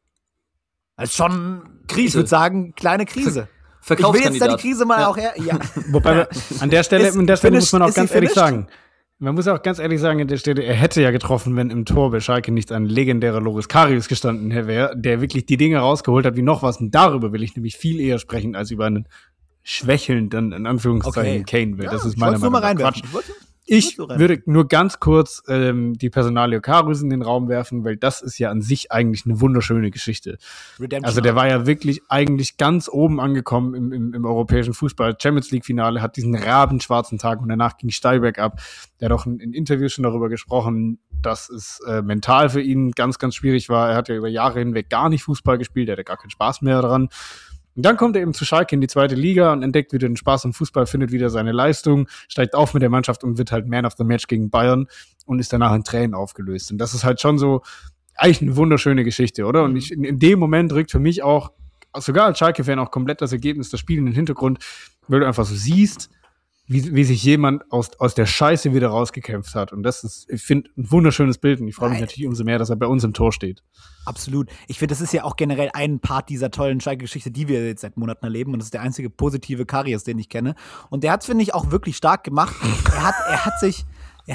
Also schon, Krise. Ich würde sagen, kleine Krise. Ich will jetzt da die Krise mal ja. auch her. Ja. Wobei, wir, an der Stelle, ist, an der Stelle muss man auch ganz ehrlich sagen, man muss auch ganz ehrlich sagen, an der Stelle, er hätte ja getroffen, wenn im Tor bei Schalke nicht ein legendärer Loris Karius gestanden wäre, der wirklich die Dinge rausgeholt hat wie noch was. Und darüber will ich nämlich viel eher sprechen, als über einen schwächelnd, dann in Anführungszeichen, Okay. Kane will. Ja, das ist ich meiner wollt's nur Meinung mal nach reinwerfen. Quatsch. Ich wollt's- Ich nur rein. würde nur ganz kurz ähm, die Personalie Karius in den Raum werfen, weil das ist ja an sich eigentlich eine wunderschöne Geschichte. Redemption Also der Arc. war ja wirklich eigentlich ganz oben angekommen im, im, im europäischen Fußball. Champions League Finale, hat diesen rabenschwarzen Tag und danach ging steil bergab. Der hat auch in, in Interviews schon darüber gesprochen, dass es äh, mental für ihn ganz, ganz schwierig war. Er hat ja über Jahre hinweg gar nicht Fußball gespielt, er hatte gar keinen Spaß mehr daran. Und dann kommt er eben zu Schalke in die zweite Liga und entdeckt wieder den Spaß am Fußball, findet wieder seine Leistung, steigt auf mit der Mannschaft und wird halt Man of the Match gegen Bayern und ist danach in Tränen aufgelöst. Und das ist halt schon so eigentlich eine wunderschöne Geschichte, oder? Und ich, in, in dem Moment rückt für mich auch, sogar als Schalke-Fan, auch komplett das Ergebnis, das Spiel in den Hintergrund, weil du einfach so siehst, wie, wie sich jemand aus, aus der Scheiße wieder rausgekämpft hat. Und das ist, ich finde, ein wunderschönes Bild. Und ich freue mich Nein. natürlich umso mehr, dass er bei uns im Tor steht. Absolut. Ich finde, das ist ja auch generell ein Part dieser tollen Schalke-Geschichte, die wir jetzt seit Monaten erleben. Und das ist der einzige positive Karius, den ich kenne. Und der hat es, finde ich, auch wirklich stark gemacht. Er hat, er hat sich. Ja,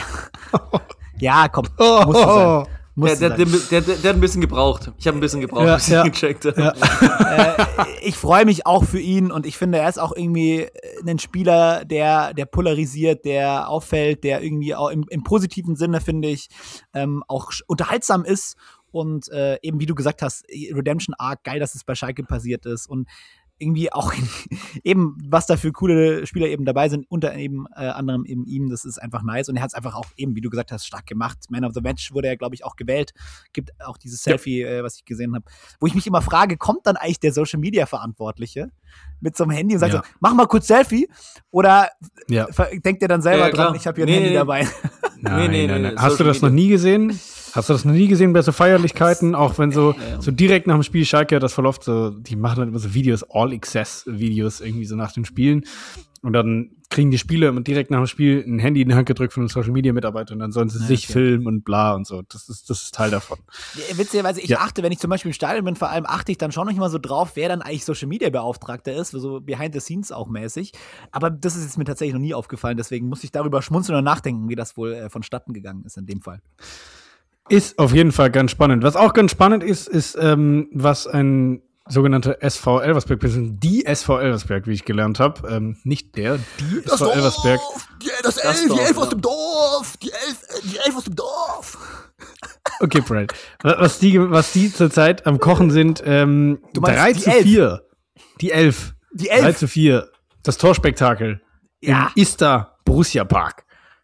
ja komm. Muss so sein. Muss Der, so der, sein. der, der, der hat ein bisschen gebraucht. Ich habe ein bisschen gebraucht, Ja, bis ich ja. ihn gecheckt habe. äh, ich freue mich auch für ihn und ich finde, er ist auch irgendwie ein Spieler, der, der polarisiert, der auffällt, der irgendwie auch im, im positiven Sinne, finde ich, ähm, auch sch- unterhaltsam ist und äh, eben, wie du gesagt hast, Redemption Arc, geil, dass es bei Schalke passiert ist und irgendwie auch eben, was da für coole Spieler eben dabei sind, unter eben äh, anderem eben ihm, das ist einfach nice und er hat es einfach auch eben, wie du gesagt hast, stark gemacht. Man of the Match wurde er, glaube ich, auch gewählt. Gibt auch dieses Selfie, äh, was ich gesehen habe, wo ich mich immer frage, kommt dann eigentlich der Social Media Verantwortliche mit so einem Handy und sagt Ja. so, mach mal kurz Selfie oder Ja. ver- denkt er dann selber Ja, klar. dran, ich habe hier ein Nee, Handy nee. dabei. Nein, nee, nein, nee, nein. Hast du Social das noch Media. nie gesehen? Hast du das noch nie gesehen bei so Feierlichkeiten? Auch wenn so, Ja, ja. so direkt nach dem Spiel Schalke, das verläuft so, die machen dann immer so Videos, All-Access-Videos irgendwie so nach den Spielen. Und dann kriegen die Spieler immer direkt nach dem Spiel ein Handy in die Hand gedrückt von einem Social-Media-Mitarbeiter und dann sollen sie Ja, sich okay. filmen und bla und so. Das ist, das ist Teil davon. Ja, witzigerweise, ich Ja. achte, wenn ich zum Beispiel im Stadion bin, vor allem achte ich dann schon noch mal so drauf, wer dann eigentlich Social Media Beauftragter ist, so behind the scenes auch mäßig. Aber das ist jetzt mir tatsächlich noch nie aufgefallen, deswegen muss ich darüber schmunzeln und nachdenken, wie das wohl äh, vonstatten gegangen ist in dem Fall. Ist auf jeden Fall ganz spannend. Was auch ganz spannend ist, ist, ähm, was ein sogenannter S V Elversberg, beziehungsweise die S V Elversberg, wie ich gelernt habe, ähm, nicht der, die S V Elversberg. Die, das Das Elf, die Dorf, Elf aus ja. dem Dorf! Die Elf, die Elf aus dem Dorf! Okay, Brad. Was die, was die zurzeit am Kochen sind, ähm, Du meinst drei die zu Elf? vier. Die Elf. Die Elf. drei zu vier. Das Torspektakel. Ja. Im Ista Borussia Park.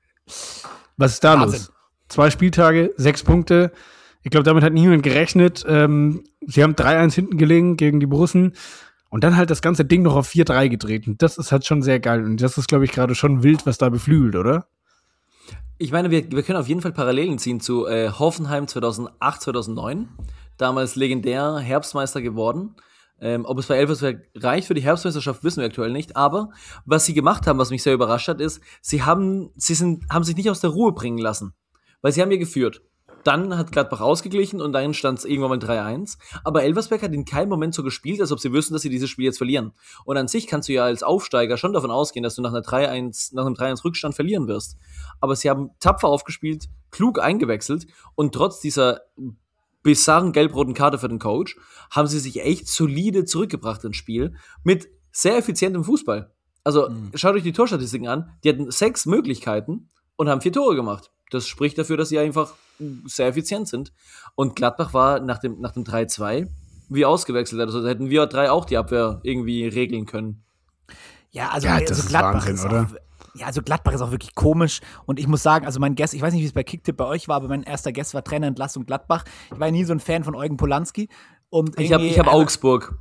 Was ist da Wahnsinn. los? Zwei Spieltage, sechs Punkte. Ich glaube, damit hat niemand gerechnet. Ähm, sie haben drei eins hinten gelegen gegen die Borussen. Und dann halt das ganze Ding noch auf vier drei gedreht. Und das ist halt schon sehr geil. Und das ist, glaube ich, gerade schon wild, was da beflügelt, oder? Ich meine, wir, wir können auf jeden Fall Parallelen ziehen zu äh, Hoffenheim zweitausendacht, zweitausendneun. Damals legendär Herbstmeister geworden. Ähm, ob es bei Elversberg reicht für die Herbstmeisterschaft, wissen wir aktuell nicht. Aber was sie gemacht haben, was mich sehr überrascht hat, ist, sie haben, sie sind, haben sich nicht aus der Ruhe bringen lassen. Weil sie haben ja geführt. Dann hat Gladbach ausgeglichen und dann stand es irgendwann mal drei eins. Aber Elversberg hat in keinem Moment so gespielt, als ob sie wüssten, dass sie dieses Spiel jetzt verlieren. Und an sich kannst du ja als Aufsteiger schon davon ausgehen, dass du nach, einer drei eins, nach einem drei eins Rückstand verlieren wirst. Aber sie haben tapfer aufgespielt, klug eingewechselt und trotz dieser bizarren gelb-roten Karte für den Coach haben sie sich echt solide zurückgebracht ins Spiel mit sehr effizientem Fußball. Also Mhm. schaut euch die Torstatistiken an. Die hatten sechs Möglichkeiten und haben vier Tore gemacht. Das spricht dafür, dass sie einfach sehr effizient sind. Und Gladbach war nach dem, nach dem drei zwei wie ausgewechselt. Also hätten wir drei auch die Abwehr irgendwie regeln können. Ja, also, Ja, also das ist Gladbach Wahnsinn, ist oder? auch, ja, also Gladbach ist auch wirklich komisch und ich muss sagen, also mein Guess, ich weiß nicht, wie es bei Kicktipp bei euch war, aber mein erster Guess war Trainerentlassung Gladbach. Ich war nie so ein Fan von Eugen Polanski und Ich habe irgendwie- ich hab Augsburg.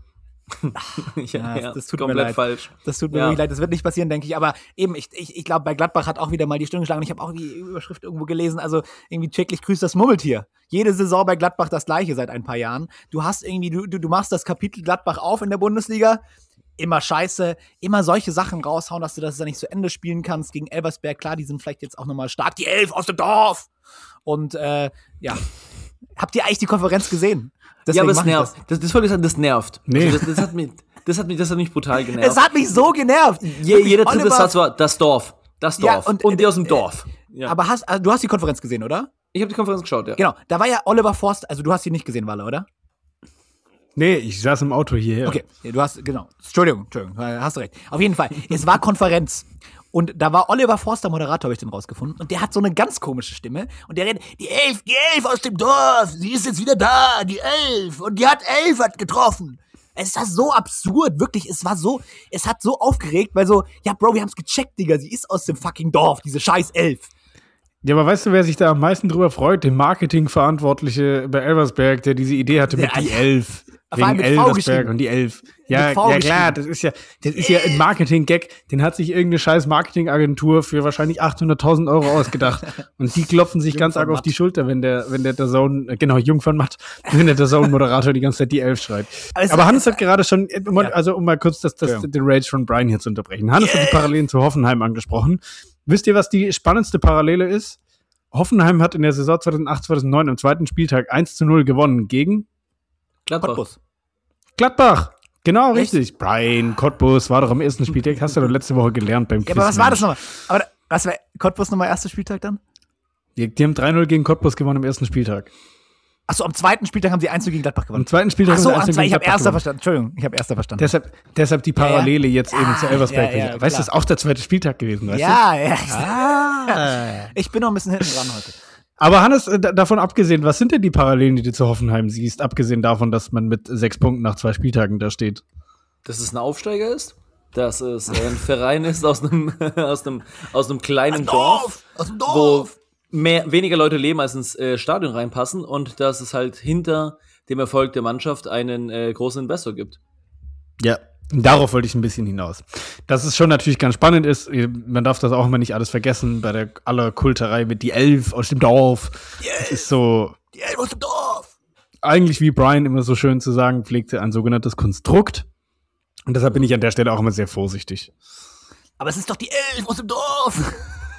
Ja, das- das tut mir komplett leid. falsch. Das tut mir Ja. wirklich leid, das wird nicht passieren, denke ich. Aber eben, ich, ich, ich glaube, bei Gladbach hat auch wieder mal die Stunde geschlagen. Ich habe auch die Überschrift irgendwo gelesen. Also irgendwie täglich grüßt das Murmeltier. Jede Saison bei Gladbach das gleiche seit ein paar Jahren. Du hast irgendwie, du, du, du machst das Kapitel Gladbach auf in der Bundesliga. Immer scheiße, immer solche Sachen raushauen, dass du das dann nicht zu Ende spielen kannst. Gegen Elversberg, klar, die sind vielleicht jetzt auch nochmal stark. Die Elf aus dem Dorf! Und äh, ja, habt ihr eigentlich die Konferenz gesehen? Ja, Deswegen aber es mach ich nervt. Das, das wollte ich sagen, das nervt. Nee. Also das, das, hat mich, das, hat mich, das hat mich brutal Das. genervt. Es hat mich so genervt. Je, Wirklich, jeder dritte Oliver- Satz war das Dorf. Das Ja, Dorf. und- und, die aus dem äh, Dorf. Ja. Aber hast, also, du hast die Konferenz gesehen, oder? Ich habe die Konferenz geschaut, ja. Genau, da war ja Oliver Forst, also du hast ihn nicht gesehen, Walle, oder? Nee, ich saß im Auto hierher. Okay, du hast, genau. Entschuldigung, Entschuldigung, hast du recht. Auf jeden Fall, es war Konferenz. Und da war Oliver Forster Moderator, habe ich den rausgefunden. Und der hat so eine ganz komische Stimme. Und der redet, die Elf, die Elf aus dem Dorf, sie ist jetzt wieder da, die Elf. Und die hat Elf hat getroffen. Es war so absurd, wirklich, es war so, es hat so aufgeregt, weil so, ja, Bro, wir haben's gecheckt, Digga, sie ist aus dem fucking Dorf, diese scheiß Elf. Ja, aber weißt du, wer sich da am meisten drüber freut? Der Marketingverantwortliche bei Elversberg, der diese Idee hatte mit Ja, die Elf. vor allem Wegen mit V Elversberg geschrieben. und die Elf. Ja, Mit V ja klar, geschrieben. das ist ja, das ist ja ein Marketing-Gag. Den hat sich irgendeine scheiß Marketingagentur für wahrscheinlich achthunderttausend Euro ausgedacht. Und die klopfen sich Jung ganz von arg auf Matt. die Schulter, wenn der, wenn der DAZN, äh, genau, Jung von Matt, wenn der DAZN-Moderator die ganze Zeit die Elf schreit. Aber es- Aber Hannes hat gerade schon, äh, um, Ja. also um mal kurz das, das, Ja. den Rage von Brian hier zu unterbrechen. Hannes hat die Parallelen zu Hoffenheim angesprochen. Wisst ihr, was die spannendste Parallele ist? Hoffenheim hat in der Saison zweitausendacht, zweitausendneun am zweiten Spieltag eins zu null gewonnen gegen Gladbach. Cottbus. Gladbach. Genau, Echt? richtig. Brian, Cottbus war doch am ersten Spieltag. Hast du doch letzte Woche gelernt beim Ja, Quiz. aber was war das Mensch. nochmal? Aber da- was war Cottbus nochmal erster Spieltag dann? Die, die haben drei null gegen Cottbus gewonnen am ersten Spieltag. Achso, am zweiten Spieltag haben sie eins gegen Gladbach gewonnen. Am zweiten Spieltag Achso, haben sie am eins zwei, gegen ich habe Gladbach erster gewonnen. verstanden. Entschuldigung, ich habe erster verstanden. Deshalb, deshalb die Parallele jetzt eben zu Elversberg. ja, ja, weißt du, klar. das ist auch der zweite Spieltag gewesen, weißt ja, ja. du? Ah. Ich bin noch ein bisschen hinten dran heute. Aber Hannes, äh, da- davon abgesehen, was sind denn die Parallelen, die du zu Hoffenheim siehst, abgesehen davon, dass man mit sechs Punkten nach zwei Spieltagen da steht? Dass es ein Aufsteiger ist, dass es äh, ein Verein ist aus einem, aus einem, aus einem kleinen Dorf, Aus dem wo Dorf! mehr, weniger Leute leben, als ins äh, Stadion reinpassen und dass es halt hinter dem Erfolg der Mannschaft einen äh, großen Investor gibt. Ja. Darauf wollte ich ein bisschen hinaus. Dass es schon natürlich ganz spannend ist, man darf das auch immer nicht alles vergessen, bei der aller Kulterei mit die Elf aus dem Dorf. Das ist so, Die Elf aus dem Dorf! eigentlich wie Brian immer so schön zu sagen pflegte, ein sogenanntes Konstrukt. Und deshalb bin ich an der Stelle auch immer sehr vorsichtig. Aber es ist doch die Elf aus dem Dorf!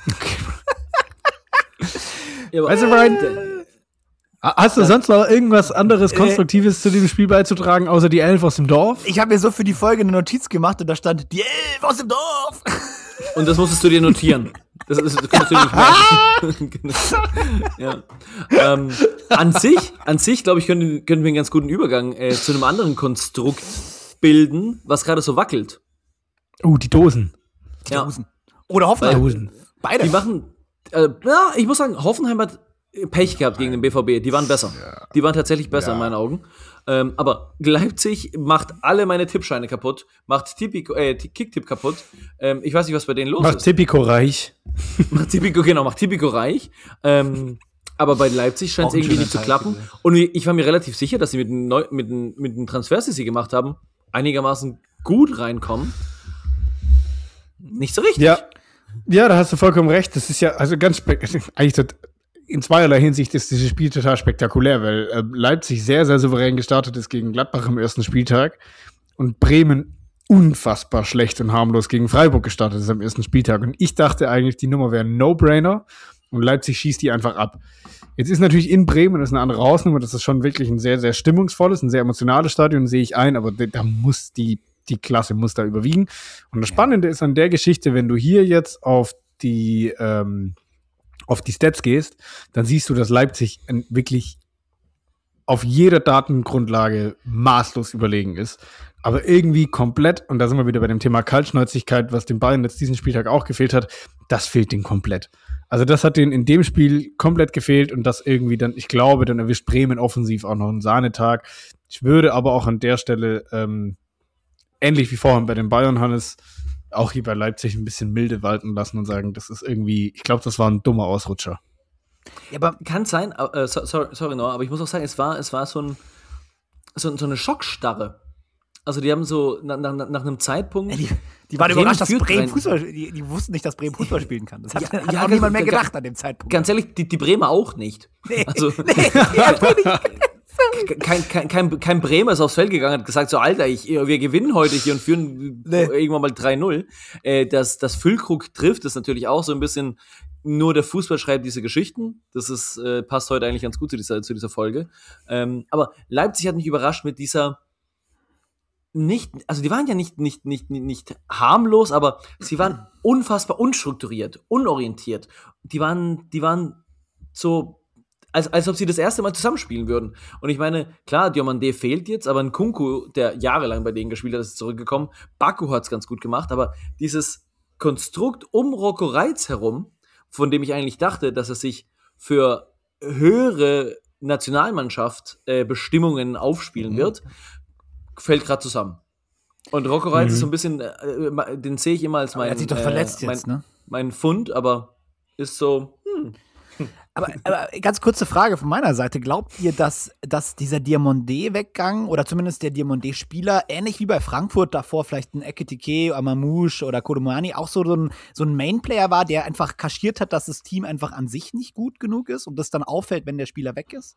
Ja, aber- Weißt du, Brian, hast du sonst noch irgendwas anderes Konstruktives zu dem Spiel beizutragen, außer die Elf aus dem Dorf? Ich habe mir so für die Folge eine Notiz gemacht und da stand die Elf aus dem Dorf! Und das musstest du dir notieren. Das, das, das kannst du dir nicht merken. Genau. Ja. Ähm, an sich, an sich, glaube ich, können, können wir einen ganz guten Übergang äh, zu einem anderen Konstrukt bilden, was gerade so wackelt. Oh, die Dosen. Die Ja. Dosen. Oder Hoffenheim. Dosen. Beide. Die machen, äh, ja, ich muss sagen, Hoffenheim hat Pech gehabt gegen den B V B. Die waren besser. Die waren tatsächlich besser Ja. in meinen Augen. Ähm, aber Leipzig macht alle meine Tippscheine kaputt, macht Tipico, äh, Kicktipp kaputt. Ähm, ich weiß nicht, was bei denen los Macht ist. Tipico reich. Macht Tipico, genau, macht Tipico reich. Ähm, aber bei Leipzig scheint es Auch ein irgendwie schöner nicht zu Teil, klappen. bitte. Und ich war mir relativ sicher, dass sie mit den, Neu mit den, mit den Transfers, die sie gemacht haben, einigermaßen gut reinkommen. Nicht so richtig. Ja. Ja, da hast du vollkommen recht. Das ist ja, also ganz spek- eigentlich tot- in zweierlei Hinsicht ist dieses Spiel total spektakulär, weil äh, Leipzig sehr, sehr souverän gestartet ist gegen Gladbach am ersten Spieltag und Bremen unfassbar schlecht und harmlos gegen Freiburg gestartet ist am ersten Spieltag. Und ich dachte eigentlich, die Nummer wäre ein No-Brainer und Leipzig schießt die einfach ab. Jetzt ist natürlich in Bremen, das ist eine andere Hausnummer, das ist schon wirklich ein sehr, sehr stimmungsvolles, ein sehr emotionales Stadion, sehe ich ein, aber da, da muss die, die Klasse muss da überwiegen. Und das Spannende ist an der Geschichte, wenn du hier jetzt auf die, ähm, auf die Stats gehst, dann siehst du, dass Leipzig ein wirklich auf jeder Datengrundlage maßlos überlegen ist. Aber irgendwie komplett, und da sind wir wieder bei dem Thema Kaltschnäuzigkeit, was dem Bayern jetzt diesen Spieltag auch gefehlt hat, das fehlt denen komplett. Also das hat denen in dem Spiel komplett gefehlt und das irgendwie dann, ich glaube, dann erwischt Bremen offensiv auch noch einen Sahnetag. Ich würde aber auch an der Stelle, ähm, ähnlich wie vorhin bei den Bayern, Hannes, auch hier bei Leipzig ein bisschen milde walten lassen und sagen, das ist irgendwie, ich glaube, das war ein dummer Ausrutscher. Ja, aber Kann sein, äh, so, sorry, sorry Noah, aber ich muss auch sagen, es war, es war so, ein, so, so eine Schockstarre. Also die haben so nach, nach, nach einem Zeitpunkt. die, die waren Bremen überrascht, dass führt Bremen rein. Fußball, die, die wussten nicht, dass Bremen Fußball spielen kann. Das hat, Ja, hat ja, auch ganz- niemand mehr ga- gedacht an dem Zeitpunkt. Ganz ehrlich, die, die Bremer auch nicht. Nee. Also, nee, ja, kein, kein, kein, kein Bremer ist aufs Feld gegangen und hat gesagt, so Alter, ich, wir gewinnen heute hier und führen Nee. irgendwann mal drei null. Äh, dass das Füllkrug trifft, ist natürlich auch so ein bisschen, nur der Fußball schreibt diese Geschichten. Das ist, äh, passt heute eigentlich ganz gut zu dieser, zu dieser Folge. Ähm, aber Leipzig hat mich überrascht mit dieser nicht, also die waren ja nicht, nicht, nicht, nicht, nicht harmlos, aber sie waren unfassbar unstrukturiert, unorientiert. Die waren, die waren so als, als ob sie das erste Mal zusammenspielen würden. Und ich meine, klar, Diomandé fehlt jetzt, aber ein Kunku, der jahrelang bei denen gespielt hat, ist zurückgekommen. Baku hat es ganz gut gemacht, aber dieses Konstrukt um Rocco Reitz herum, von dem ich eigentlich dachte, dass er sich für höhere Nationalmannschaft äh, Bestimmungen aufspielen mhm. wird, fällt gerade zusammen. Und Rocco Reitz mhm. ist so ein bisschen, äh, den sehe ich immer als mein, er hat sich doch verletzt äh, mein, jetzt, ne? mein Fund, aber ist so, hm. Aber, aber ganz kurze Frage von meiner Seite. Glaubt ihr, dass, dass dieser Diomandé-Weggang oder zumindest der Diomandé-Spieler, ähnlich wie bei Frankfurt davor vielleicht ein Ekitike, Mamouche oder Kolomani, auch so, so ein, so ein Main-Player war, der einfach kaschiert hat, dass das Team einfach an sich nicht gut genug ist und das dann auffällt, wenn der Spieler weg ist?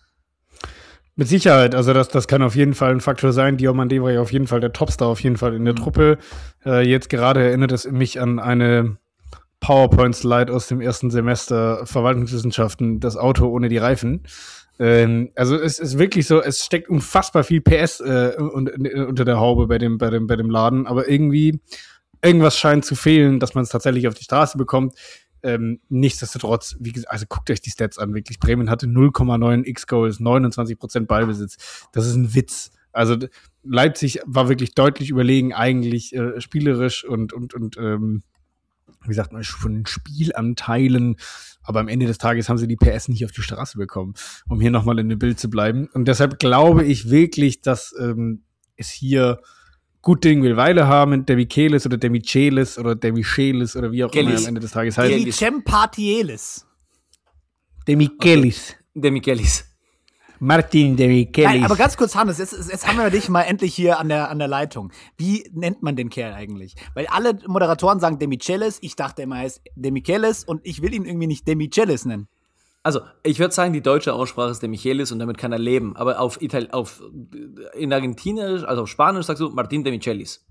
Mit Sicherheit, also das, das kann auf jeden Fall ein Faktor sein. Diomandé war ja auf jeden Fall der Topstar auf jeden Fall in der mhm. Truppe. Äh, jetzt gerade erinnert es mich an eine PowerPoint-Slide aus dem ersten Semester Verwaltungswissenschaften, das Auto ohne die Reifen. Ähm, also es ist wirklich so, es steckt unfassbar viel P S äh, un, unter der Haube bei dem, bei dem, bei dem Laden, aber irgendwie, irgendwas scheint zu fehlen, dass man es tatsächlich auf die Straße bekommt. Ähm, nichtsdestotrotz, wie gesagt, also guckt euch die Stats an, wirklich. Bremen hatte null Komma neun X-Goals, neunundzwanzig Prozent Ballbesitz. Das ist ein Witz. Also Leipzig war wirklich deutlich überlegen, eigentlich äh, spielerisch und, und, und ähm, wie sagt man, von den Spielanteilen, aber am Ende des Tages haben sie die P S nicht auf die Straße bekommen, um hier nochmal in dem Bild zu bleiben. Und deshalb glaube ich wirklich, dass ähm, es hier gut Ding will Weile haben mit Demichelis oder Demichelis oder Demichelis oder wie auch Gelis. Immer am Ende des Tages heißt. Demichempatielis. Demichelis. Okay. Demichelis. Martin Demichelis. Nein, aber ganz kurz, Hannes, jetzt, jetzt haben wir dich mal endlich hier an der, an der Leitung. Wie nennt man den Kerl eigentlich? Weil alle Moderatoren sagen Demichelis, ich dachte immer, er heißt Demichelis und ich will ihn irgendwie nicht Demichelis nennen. Also, ich würde sagen, die deutsche Aussprache ist Demichelis und damit kann er leben. Aber auf Ital- auf, in Argentinisch, also auf Spanisch sagst du Martin Demichelis.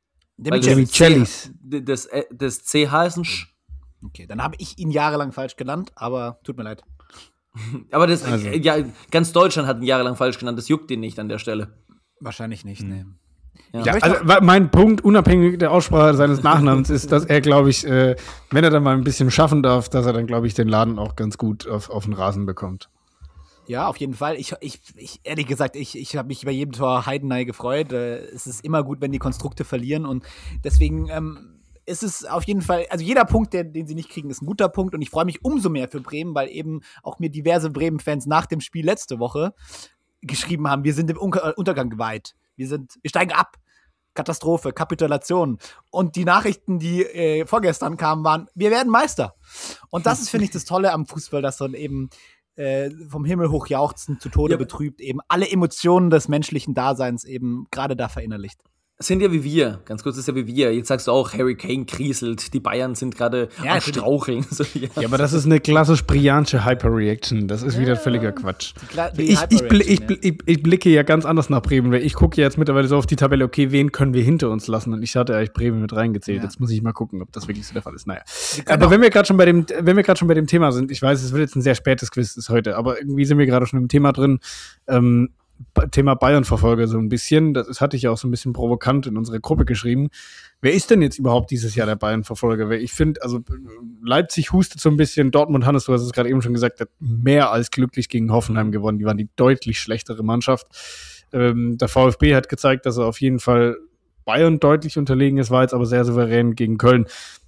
Demichelis. Das, das, das C H ist ein Sch. Okay, dann habe ich ihn jahrelang falsch genannt, aber tut mir leid. Aber das, also. ja, ganz Deutschland hat ihn jahrelang falsch genannt, das juckt ihn nicht an der Stelle. Wahrscheinlich nicht, ne. Ja. Ja, also, mein Punkt, unabhängig der Aussprache seines Nachnamens, ist, dass er, glaube ich, äh, wenn er dann mal ein bisschen schaffen darf, dass er dann, glaube ich, den Laden auch ganz gut auf, auf den Rasen bekommt. Ja, auf jeden Fall. Ich, ich, ich ehrlich gesagt, ich, ich habe mich bei jedem Tor Heidenei gefreut. Äh, es ist immer gut, wenn die Konstrukte verlieren und deswegen ähm, ist es auf jeden Fall, also jeder Punkt, der, den sie nicht kriegen, ist ein guter Punkt und ich freue mich umso mehr für Bremen, weil eben auch mir diverse Bremen-Fans nach dem Spiel letzte Woche geschrieben haben, wir sind dem Un- Untergang geweiht. Wir sind, wir steigen ab. Katastrophe, Kapitulation. Und die Nachrichten, die äh, vorgestern kamen, waren, wir werden Meister. Und das ist, finde ich, das Tolle am Fußball, dass dann eben äh, vom Himmel hoch jauchzend zu Tode ja. betrübt, eben alle Emotionen des menschlichen Daseins eben gerade da verinnerlicht. Sind ja wie wir, ganz kurz, ist ja wie wir. Jetzt sagst du auch, Harry Kane kriselt, die Bayern sind gerade ja, am Straucheln. So, ja. ja, aber das ist eine klassisch brianische Hyperreaction. Das ist ja, wieder völliger Quatsch. Die Kla- die ich, ich, bl- ich, bl- ich, ich blicke ja ganz anders nach Bremen, weil ich gucke ja jetzt mittlerweile so auf die Tabelle, okay, wen können wir hinter uns lassen? Und ich hatte eigentlich Bremen mit reingezählt. Ja. Jetzt muss ich mal gucken, ob das wirklich so der Fall ist. Naja. Aber wenn wir gerade schon bei dem, wenn wir gerade schon bei dem Thema sind, ich weiß, es wird jetzt ein sehr spätes Quiz ist heute, aber irgendwie sind wir gerade schon im Thema drin. Ähm, Thema Bayern-Verfolger so ein bisschen. Das hatte ich ja auch so ein bisschen provokant in unsere Gruppe geschrieben. Wer ist denn jetzt überhaupt dieses Jahr der Bayern-Verfolger? Weil ich finde, also Leipzig hustet so ein bisschen. Dortmund, Hannes, du hast es gerade eben schon gesagt, hat mehr als glücklich gegen Hoffenheim gewonnen. Die waren die deutlich schlechtere Mannschaft. Ähm, der VfB hat gezeigt, dass er auf jeden Fall Bayern deutlich unterlegen ist, war jetzt aber sehr souverän gegen Köln.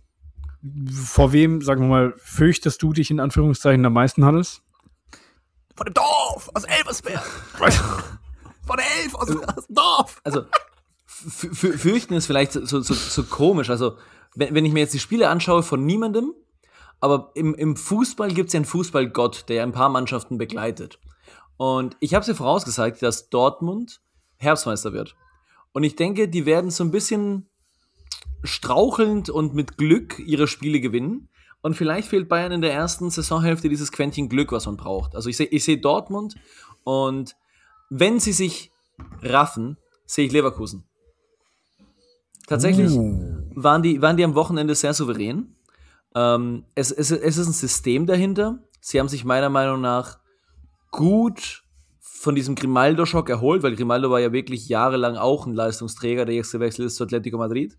Vor wem, sagen wir mal, fürchtest du dich in Anführungszeichen am meisten, Hannes? Von dem Dorf, aus Elversberg. Von der Elf, aus, aus dem Dorf. Also, f- f- fürchten ist vielleicht so, so, so komisch. Also, wenn, wenn ich mir jetzt die Spiele anschaue von niemandem, aber im, im Fußball gibt es ja einen Fußballgott, der ein paar Mannschaften begleitet. Und ich habe sie vorausgesagt, dass Dortmund Herbstmeister wird. Und ich denke, die werden so ein bisschen strauchelnd und mit Glück ihre Spiele gewinnen. Und vielleicht fehlt Bayern in der ersten Saisonhälfte dieses Quäntchen Glück, was man braucht. Also ich sehe ich seh Dortmund und wenn sie sich raffen, sehe ich Leverkusen. Tatsächlich uh. waren, die, waren die am Wochenende sehr souverän. Ähm, es, es, es ist ein System dahinter. Sie haben sich meiner Meinung nach gut von diesem Grimaldo-Schock erholt, weil Grimaldo war ja wirklich jahrelang auch ein Leistungsträger, der jetzt gewechselt ist zu Atletico Madrid.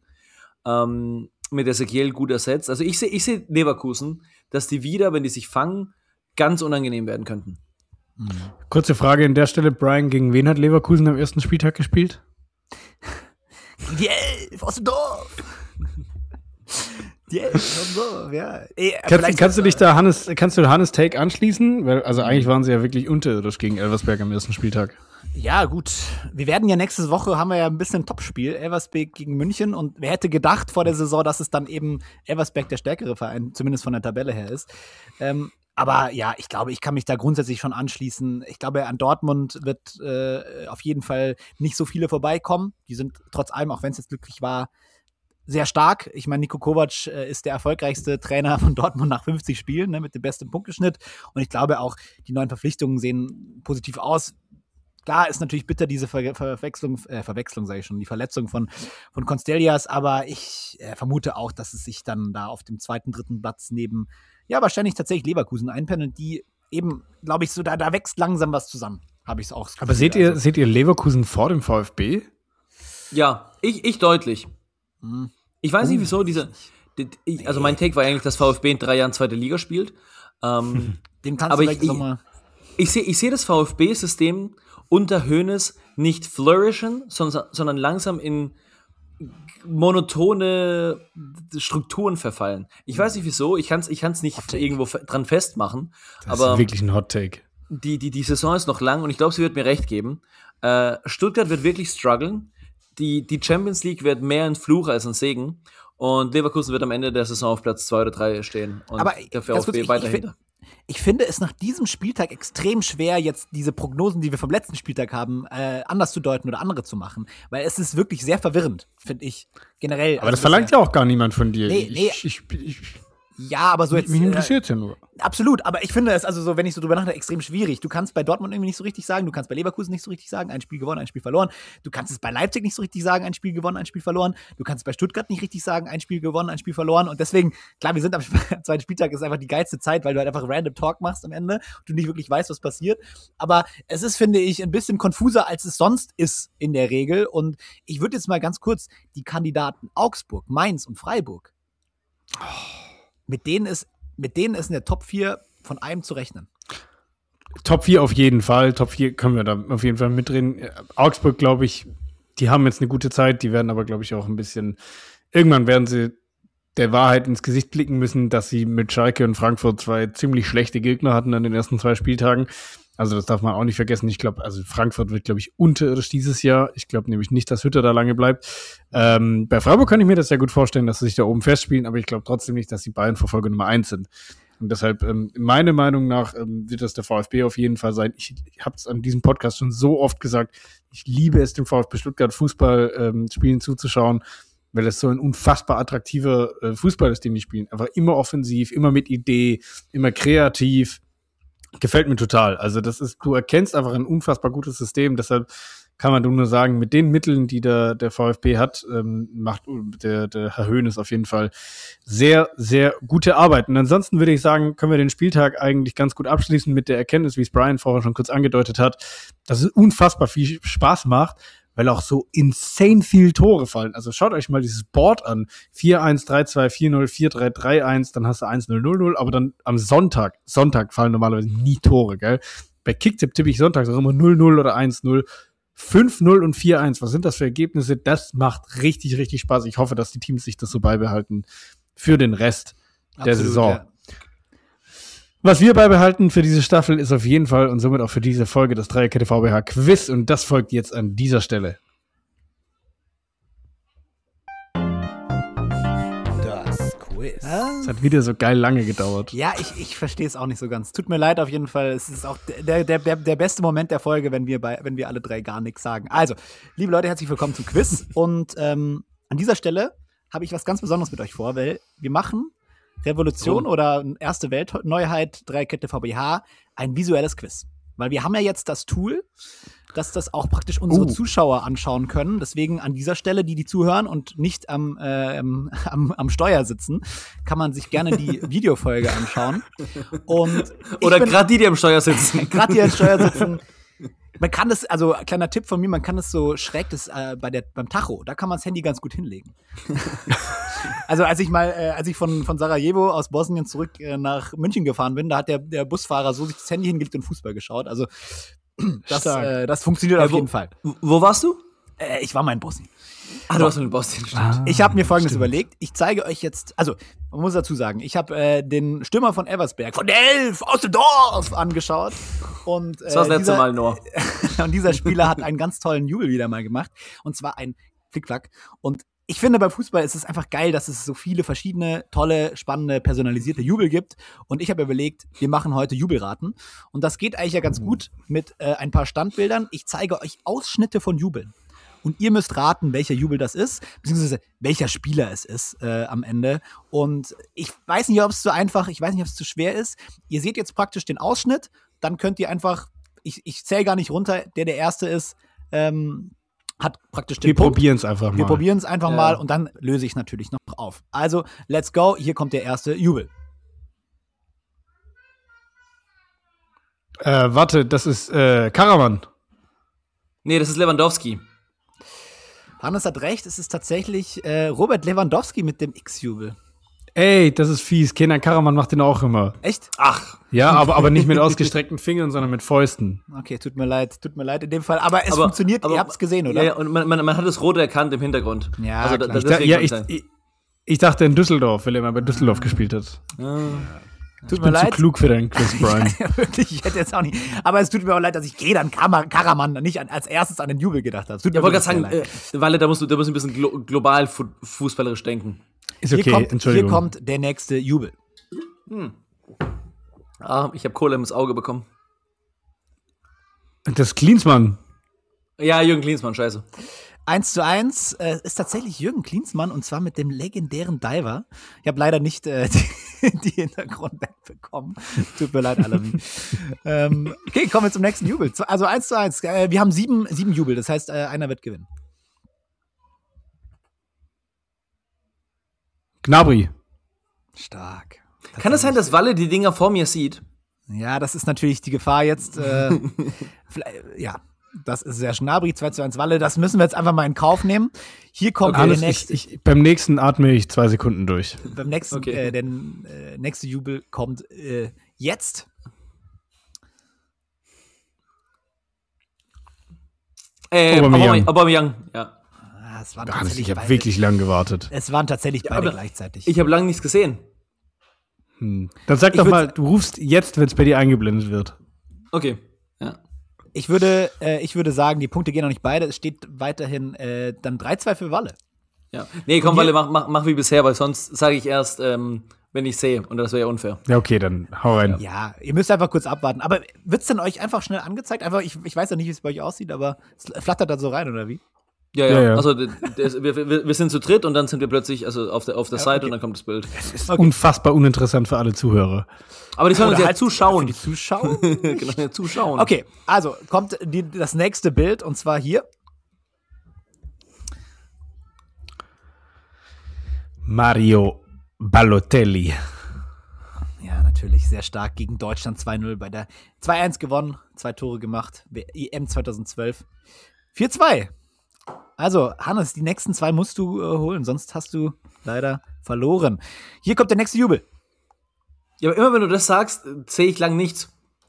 Ähm, mit Ezequiel gut ersetzt. Also ich sehe ich seh Leverkusen, dass die wieder, wenn die sich fangen, ganz unangenehm werden könnten. Kurze Frage an der Stelle, Brian, gegen wen hat Leverkusen am ersten Spieltag gespielt? Die Elf aus dem Dorf. Die Elf aus dem Dorf, ja. Ey, kannst, kannst du dich da Hannes, kannst du Hannes Take anschließen? Weil, also eigentlich waren sie ja wirklich unterirdisch gegen Elversberg am ersten Spieltag. Ja, gut. Wir werden ja nächste Woche, haben wir ja ein bisschen ein Topspiel, Elversberg gegen München. Und wer hätte gedacht vor der Saison, dass es dann eben Elversberg der stärkere Verein, zumindest von der Tabelle her ist. Ähm, aber ja, ich glaube, ich kann mich da grundsätzlich schon anschließen. Ich glaube, an Dortmund wird äh, auf jeden Fall nicht so viele vorbeikommen. Die sind trotz allem, auch wenn es jetzt glücklich war, sehr stark. Ich meine, Niko Kovac äh, ist der erfolgreichste Trainer von Dortmund nach fünfzig Spielen, ne, mit dem besten Punkteschnitt. Und ich glaube auch, die neuen Verpflichtungen sehen positiv aus. Klar ist natürlich bitter diese Ver- Verwechslung, äh, Verwechslung sage ich schon, die Verletzung von, von Constellias, aber ich äh, vermute auch, dass es sich dann da auf dem zweiten, dritten Platz neben, ja, wahrscheinlich tatsächlich Leverkusen einpendeln, die eben, glaube ich, so, da, da wächst langsam was zusammen, habe ich es auch. Aber seht ihr, also, seht ihr Leverkusen vor dem VfB? Ja, ich, ich deutlich. Hm. Ich weiß oh, nicht, wieso diese, die, ich, also mein Take war eigentlich, dass VfB in drei Jahren zweite Liga spielt. Ähm, Den kannst aber du ich, vielleicht nochmal. Ich, ich sehe ich seh das VfB-System unter Hoeneß nicht flourishen, sondern, sondern langsam in monotone Strukturen verfallen. Ich weiß nicht wieso, ich kann es ich kann's nicht irgendwo fe- dran festmachen. Das aber ist wirklich ein Hot Take. Die, die, die Saison ist noch lang und ich glaube, sie wird mir recht geben. Äh, Stuttgart wird wirklich strugglen. Die, die Champions League wird mehr ein Fluch als ein Segen. Und Leverkusen wird am Ende der Saison auf Platz zwei oder drei stehen. Und aber der VfB weiter hinter. Ich finde es nach diesem Spieltag extrem schwer, jetzt diese Prognosen, die wir vom letzten Spieltag haben, äh, anders zu deuten oder andere zu machen. Weil es ist wirklich sehr verwirrend, finde ich, generell. Aber also das verlangt ja auch gar niemand von dir. Nee, nee. Ich, ich, ich, ja, aber so jetzt. Mich interessiert es ja nur. Absolut, aber ich finde es, also so, wenn ich so drüber nachdenke, extrem schwierig. Du kannst bei Dortmund irgendwie nicht so richtig sagen, du kannst bei Leverkusen nicht so richtig sagen, ein Spiel gewonnen, ein Spiel verloren. Du kannst es bei Leipzig nicht so richtig sagen, ein Spiel gewonnen, ein Spiel verloren. Du kannst es bei Stuttgart nicht richtig sagen, ein Spiel gewonnen, ein Spiel verloren. Und deswegen, klar, wir sind am zweiten Spieltag, ist einfach die geilste Zeit, weil du halt einfach random Talk machst am Ende und du nicht wirklich weißt, was passiert. Aber es ist, finde ich, ein bisschen konfuser, als es sonst ist in der Regel. Und ich würde jetzt mal ganz kurz die Kandidaten Augsburg, Mainz und Freiburg, mit denen ist Mit denen ist in der Top vier von einem zu rechnen. Top vier auf jeden Fall. Top vier können wir da auf jeden Fall mitreden. Augsburg, glaube ich, die haben jetzt eine gute Zeit. Die werden aber, glaube ich, auch ein bisschen, irgendwann werden sie der Wahrheit ins Gesicht blicken müssen, dass sie mit Schalke und Frankfurt zwei ziemlich schlechte Gegner hatten an den ersten zwei Spieltagen. Also das darf man auch nicht vergessen. Ich glaube, also Frankfurt wird, glaube ich, unterirdisch dieses Jahr. Ich glaube nämlich nicht, dass Hütter da lange bleibt. Ähm, bei Freiburg kann ich mir das sehr gut vorstellen, dass sie sich da oben festspielen, aber ich glaube trotzdem nicht, dass die Bayern Verfolger Nummer eins sind. Und deshalb, ähm, meiner Meinung nach, ähm, wird das der VfB auf jeden Fall sein. Ich, ich habe es an diesem Podcast schon so oft gesagt, ich liebe es, dem VfB Stuttgart Fußball ähm, spielen zuzuschauen, weil das so ein unfassbar attraktiver äh, Fußball ist, den die spielen. Einfach immer offensiv, immer mit Idee, immer kreativ. Gefällt mir total. Also das ist, du erkennst einfach ein unfassbar gutes System, deshalb kann man nur sagen, mit den Mitteln, die der, der VfB hat, ähm, macht der, der Herr Hoeneß auf jeden Fall sehr, sehr gute Arbeit. Und ansonsten würde ich sagen, können wir den Spieltag eigentlich ganz gut abschließen mit der Erkenntnis, wie es Brian vorher schon kurz angedeutet hat, dass es unfassbar viel Spaß macht, weil auch so insane viel Tore fallen. Also schaut euch mal dieses Board an. vier eins, drei zwei, vier null, vier drei, drei eins, dann hast du eins null null null, aber dann am Sonntag, Sonntag fallen normalerweise nie Tore, gell? Bei Kicktipp tippe ich sonntags auch immer null null oder eins null. fünf null und vier eins, was sind das für Ergebnisse? Das macht richtig, richtig Spaß. Ich hoffe, dass die Teams sich das so beibehalten für den Rest der Absolut, Saison. ja. Was wir beibehalten für diese Staffel ist auf jeden Fall und somit auch für diese Folge das Dreierkette V B H Quiz und das folgt jetzt an dieser Stelle. Das Quiz. Es hat wieder so geil lange gedauert. Ja, ich, ich verstehe es auch nicht so ganz. Tut mir leid auf jeden Fall. Es ist auch der, der, der, der beste Moment der Folge, wenn wir, bei, wenn wir alle drei gar nichts sagen. Also, liebe Leute, herzlich willkommen zum Quiz. Und ähm, an dieser Stelle habe ich was ganz Besonderes mit euch vor, weil wir machen Revolution oh. oder erste Weltneuheit, Dreierkette V B H, ein visuelles Quiz. Weil wir haben ja jetzt das Tool, dass das auch praktisch unsere uh. Zuschauer anschauen können. Deswegen an dieser Stelle, die die zuhören und nicht am, äh, am, am Steuer sitzen, kann man sich gerne die Videofolge anschauen. Und oder gerade die, die am Steuer sitzen. Gerade die am Steuer sitzen. Man kann das, also kleiner Tipp von mir, man kann das so schräg das, äh, bei der, beim Tacho, da kann man das Handy ganz gut hinlegen. Also als ich mal, äh, als ich von, von Sarajevo aus Bosnien zurück äh, nach München gefahren bin, da hat der, der Busfahrer so sich das Handy hingelegt und Fußball geschaut. Also das, äh, das funktioniert Ja, auf wo- jeden Fall. Wo warst du? Äh, ich war mal in Bosnien. Ah, du warst in Bosnien, stimmt. Ah, Ich habe mir Folgendes stimmt. überlegt. Ich zeige euch jetzt, also man muss dazu sagen, ich habe äh, den Stürmer von Eversberg, von der Elf, aus dem Dorf, angeschaut. Und, äh, Das war das letzte dieser, Mal, Noah. und dieser Spieler hat einen ganz tollen Jubel wieder mal gemacht. Und zwar ein Flickflack. Und ich finde, beim Fußball ist es einfach geil, dass es so viele verschiedene, tolle, spannende, personalisierte Jubel gibt. Und ich habe überlegt, wir machen heute Jubelraten. Und das geht eigentlich ja ganz gut mit äh, ein paar Standbildern. Ich zeige euch Ausschnitte von Jubeln. Und ihr müsst raten, welcher Jubel das ist, beziehungsweise welcher Spieler es ist äh, am Ende. Und ich weiß nicht, ob es zu einfach, ich weiß nicht, ob es zu schwer ist. Ihr seht jetzt praktisch den Ausschnitt, dann könnt ihr einfach, ich, ich zähle gar nicht runter, der der Erste ist, ähm, hat praktisch den Wir Punkt. probieren es einfach mal. Wir probieren es einfach Ja. mal und dann löse ich es natürlich noch auf. Also, let's go, hier kommt der erste Jubel. Äh, warte, das ist äh, Karaman. Nee, das ist Lewandowski. Hannes hat recht, es ist tatsächlich äh, Robert Lewandowski mit dem X-Jubel. Ey, das ist fies. Kenan Karaman macht den auch immer. Echt? Ach, Ja, aber, aber nicht mit ausgestreckten Fingern, sondern mit Fäusten. Okay, tut mir leid, tut mir leid in dem Fall. Aber es Aber- funktioniert, aber- ihr habt es gesehen, oder? ja, ja, und man, man, man hat das Rote erkannt im Hintergrund. Ja, also, da, klar. Ich, da, deswegen ja, kann ich, sein. ich, ich dachte in Düsseldorf, weil er immer bei Düsseldorf gespielt hat. Ah. Tut Ich mir bin zu leid. klug für deinen Quiz, Brian. Ja, wirklich, ich hätte jetzt auch nicht. Aber es tut mir auch leid, dass ich Kenan Kama- Karaman nicht an, als erstes an den Jubel gedacht habe. Es tut Ja, mir wollte gerade wirklich sagen, sehr leid. äh, Walle, da musst du, da musst du ein bisschen glo global fu fußballerisch denken. Ist Hier, okay, kommt, hier Entschuldigung. kommt der nächste Jubel. Ah, ich habe Kohle ins Auge bekommen. Das ist Klinsmann. Ja, Jürgen Klinsmann, scheiße. Eins zu eins äh, ist tatsächlich Jürgen Klinsmann und zwar mit dem legendären Diver. Ich habe leider nicht äh, die, die Hintergrundband bekommen. Tut mir leid, Alamin. ähm, okay, kommen wir zum nächsten Jubel. Z- Also eins zu eins. Äh, wir haben sieben, sieben Jubel, das heißt, äh, einer wird gewinnen. Gnabry. Stark. Kann es sein, dass Walle die Dinger vor mir sieht? Ja, das ist natürlich die Gefahr jetzt. Äh, vielleicht- ja, das ist sehr Schnabri, zwei zu eins Walle. Das müssen wir jetzt einfach mal in Kauf nehmen. Hier kommt Hannes, der ich, nächste. ich, beim nächsten atme ich zwei Sekunden durch. Beim nächsten, Okay. äh, der äh, nächste Jubel kommt äh, jetzt. Äh, Aubameyang. Aubameyang. Aubameyang, ja. Ah, es waren Hannes, tatsächlich ich habe beide- wirklich lang gewartet. Es waren tatsächlich beide aber gleichzeitig. Ich habe lange nichts gesehen. Hm. Dann sag Ich doch würd- mal, du rufst jetzt, wenn es bei dir eingeblendet wird. Okay. Ja. Ich würde, äh, ich würde sagen, die Punkte gehen noch nicht beide. Es steht weiterhin äh, dann drei zwei für Walle. ja. Nee, komm, Und hier- Walle, mach, mach, mach wie bisher, weil sonst sage ich erst, ähm, wenn ich sehe. Und das wäre ja unfair. Ja, okay, dann hau rein. Ja, ihr müsst einfach kurz abwarten. Aber wird es denn euch einfach schnell angezeigt? Einfach, ich, ich weiß ja nicht, wie es bei euch aussieht, aber es flattert da so rein, oder wie? Ja, ja. Ja, ja. Also d- das, wir, wir, wir sind zu dritt und dann sind wir plötzlich also auf der, auf der Ja, Seite okay. und dann kommt das Bild. Ist unfassbar uninteressant für alle Zuhörer. Aber die sollen uns Oder ja halt zuschauen. Für die Zuschauer? genau, ja, zuschauen. Okay, also kommt die, das nächste Bild und zwar hier. Mario Balotelli. Ja, natürlich sehr stark gegen Deutschland zwei null bei der zwei eins gewonnen, zwei Tore gemacht, E M zweitausendzwölf. vier zwei. Also, Hannes, die nächsten zwei musst du äh, holen, sonst hast du leider verloren. Hier kommt der nächste Jubel. Ja, aber immer wenn du das sagst, sehe ich lang nichts.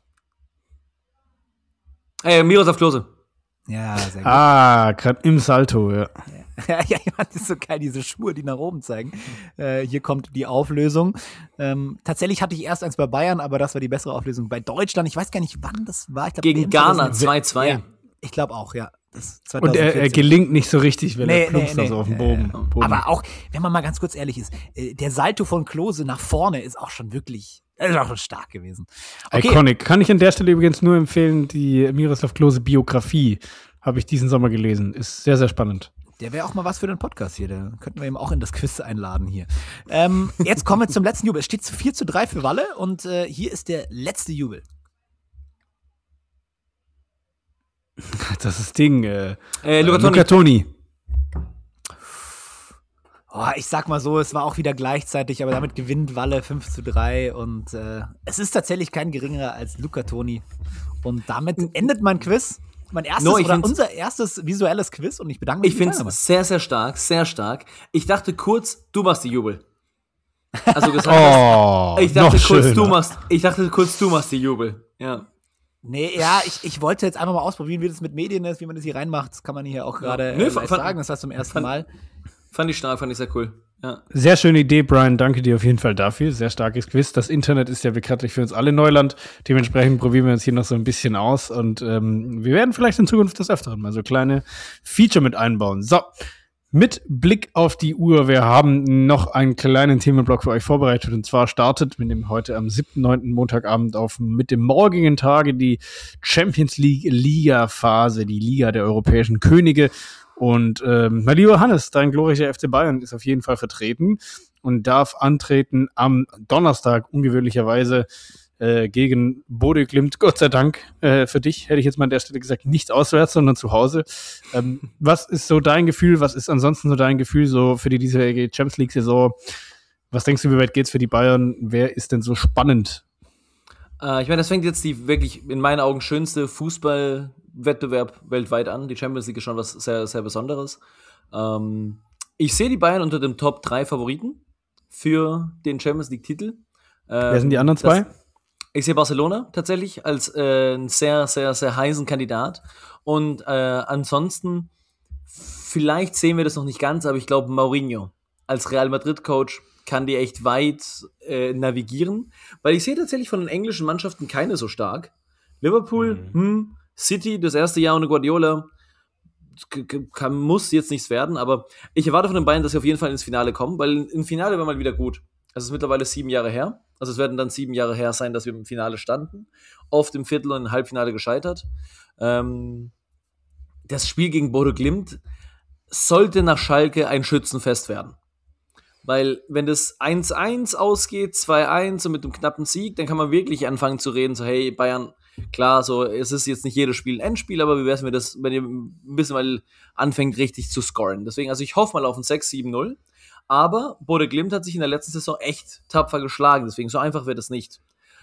Äh, Miroslav Klose. Ja, sehr gut. Ah, gerade im Salto, ja. Ja, ja, das ist so geil, diese Schuhe, die nach oben zeigen. Äh, hier kommt die Auflösung. Ähm, tatsächlich hatte ich erst eins bei Bayern, aber das war die bessere Auflösung bei Deutschland. Ich weiß gar nicht, wann das war. Ich glaub, Gegen W M Ghana zweitausend zwei zwei. Ja, ich glaube auch, ja. Das ist Und er, er zweitausendvierzehn. gelingt nicht so richtig, wenn Nee, er plumpst nee, da so nee. auf dem Ja, Boden. ja. Boden. Aber auch, wenn man mal ganz kurz ehrlich ist, äh, der Salto von Klose nach vorne ist auch schon wirklich, äh, ist auch schon stark gewesen. Okay, Iconic. Kann ich an der Stelle übrigens nur empfehlen, die Miroslav Klose Biografie habe ich diesen Sommer gelesen. Ist sehr, sehr spannend. der wäre auch mal was für den Podcast hier. Da könnten wir ihm auch in das Quiz einladen hier. Ähm, jetzt kommen wir zum letzten Jubel. Es steht vier zu drei für Walle und äh, hier ist der letzte Jubel. Das ist Ding. Äh, Äh, Luca Toni. Luca Toni. Oh, ich sag mal so, es war auch wieder gleichzeitig, aber damit gewinnt Walle fünf zu drei und äh, es ist tatsächlich kein geringerer als Luca Toni. Und damit endet mein Quiz. Mein erstes No, ich oder find's- unser erstes visuelles Quiz und ich bedanke mich. Ich finde für die es sehr, sehr stark, sehr stark. Ich dachte kurz, du machst die Jubel. Also gesagt Oh, hast, ich dachte noch kurz, schöner. du machst, ich dachte kurz, du machst die Jubel. Ja. Nee, ja, ich, ich wollte jetzt einfach mal ausprobieren, wie das mit Medien ist, wie man das hier reinmacht. Das kann man hier auch gerade Nee, äh, fand- live sagen. Das war zum ersten fand- Mal. Fand ich stark, fand ich sehr cool. Ja. Sehr schöne Idee, Brian. Danke dir auf jeden Fall dafür. Sehr starkes Quiz. Das Internet ist ja bekanntlich für uns alle Neuland. Dementsprechend probieren wir uns hier noch so ein bisschen aus. Und ähm, wir werden vielleicht in Zukunft des Öfteren mal so kleine Feature mit einbauen. So, mit Blick auf die Uhr. Wir haben noch einen kleinen Themenblock für euch vorbereitet. Und zwar startet mit dem heute am siebten neunten Montagabend auf mit dem morgigen Tage die Champions League Liga-Phase, die Liga der europäischen Könige. Und ähm, mein lieber Hannes, dein glorreicher F C Bayern ist auf jeden Fall vertreten und darf antreten am Donnerstag, ungewöhnlicherweise äh, gegen Bodø Glimt. Gott sei Dank äh, für dich, hätte ich jetzt mal an der Stelle gesagt, nicht auswärts, sondern zu Hause. Ähm, was ist so dein Gefühl, was ist ansonsten so dein Gefühl so für die diesjährige Champions League-Saison? Was denkst du, wie weit geht's für die Bayern? Wer ist denn so spannend? Äh, ich meine, das fängt jetzt die wirklich in meinen Augen schönste Fußballwettbewerb weltweit an. Die Champions League ist schon was sehr, sehr Besonderes. Ähm, ich sehe die Bayern unter dem Top drei Favoriten für den Champions League-Titel. Ähm, Wer sind die anderen zwei? Das, ich sehe Barcelona tatsächlich als äh, einen sehr, sehr, sehr heißen Kandidat. Und äh, ansonsten, vielleicht sehen wir das noch nicht ganz, aber ich glaube, Mourinho als Real Madrid-Coach kann die echt weit äh, navigieren. Weil ich sehe tatsächlich von den englischen Mannschaften keine so stark. Liverpool, Mhm. hm, City, das erste Jahr ohne Guardiola, k- k- kann, muss jetzt nichts werden, aber ich erwarte von den Bayern, dass sie auf jeden Fall ins Finale kommen, weil im Finale wäre mal wieder gut. Also es ist mittlerweile sieben Jahre her. Also es werden dann sieben Jahre her sein, dass wir im Finale standen. Oft im Viertel- und im Halbfinale gescheitert. Ähm, das Spiel gegen Bodø Glimt sollte nach Schalke ein Schützenfest werden. Weil wenn das eins eins ausgeht, zwei eins und mit einem knappen Sieg, dann kann man wirklich anfangen zu reden, so hey Bayern, klar, so es ist jetzt nicht jedes Spiel ein Endspiel, aber wie wär's, wenn das, wenn ihr ein bisschen mal anfängt richtig zu scoren. Deswegen, also ich hoffe mal auf ein sechs sieben null, aber Bodø Glimt hat sich in der letzten Saison echt tapfer geschlagen, deswegen so einfach wird es nicht.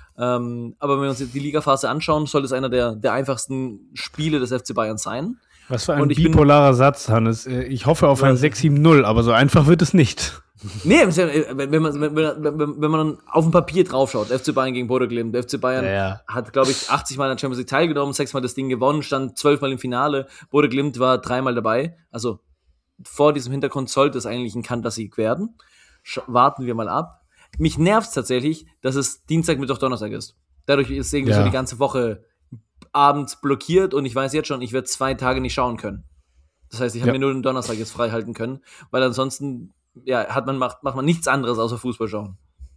Ähm, aber wenn wir uns jetzt die Ligaphase anschauen, soll es einer der, der einfachsten Spiele des F C Bayern sein. Was für ein Und ich bin- bipolarer Satz, Hannes. Äh, Ich hoffe auf ein Was? sechs sieben null, aber so einfach wird es nicht. Nee, wenn wenn man, wenn, wenn, wenn man dann auf dem Papier draufschaut, F C Bayern gegen Bodø Glimt, der F C Bayern Ja, ja. hat, glaube ich, achtzig Mal an der Champions League teilgenommen, sechsmal das Ding gewonnen, stand zwölfmal im Finale, Bodø Glimt war dreimal dabei, also vor diesem Hintergrund sollte es eigentlich ein Kantersieg werden. Sch- warten wir mal ab. Mich nervt es tatsächlich, dass es Dienstag, Mittwoch, Donnerstag ist. Dadurch ist irgendwie Ja. so die ganze Woche abends blockiert und ich weiß jetzt schon, ich werde zwei Tage nicht schauen können. Das heißt, ich habe Ja. mir nur den Donnerstag jetzt frei halten können, weil ansonsten ja, hat man, macht, macht man nichts anderes außer Fußball schauen.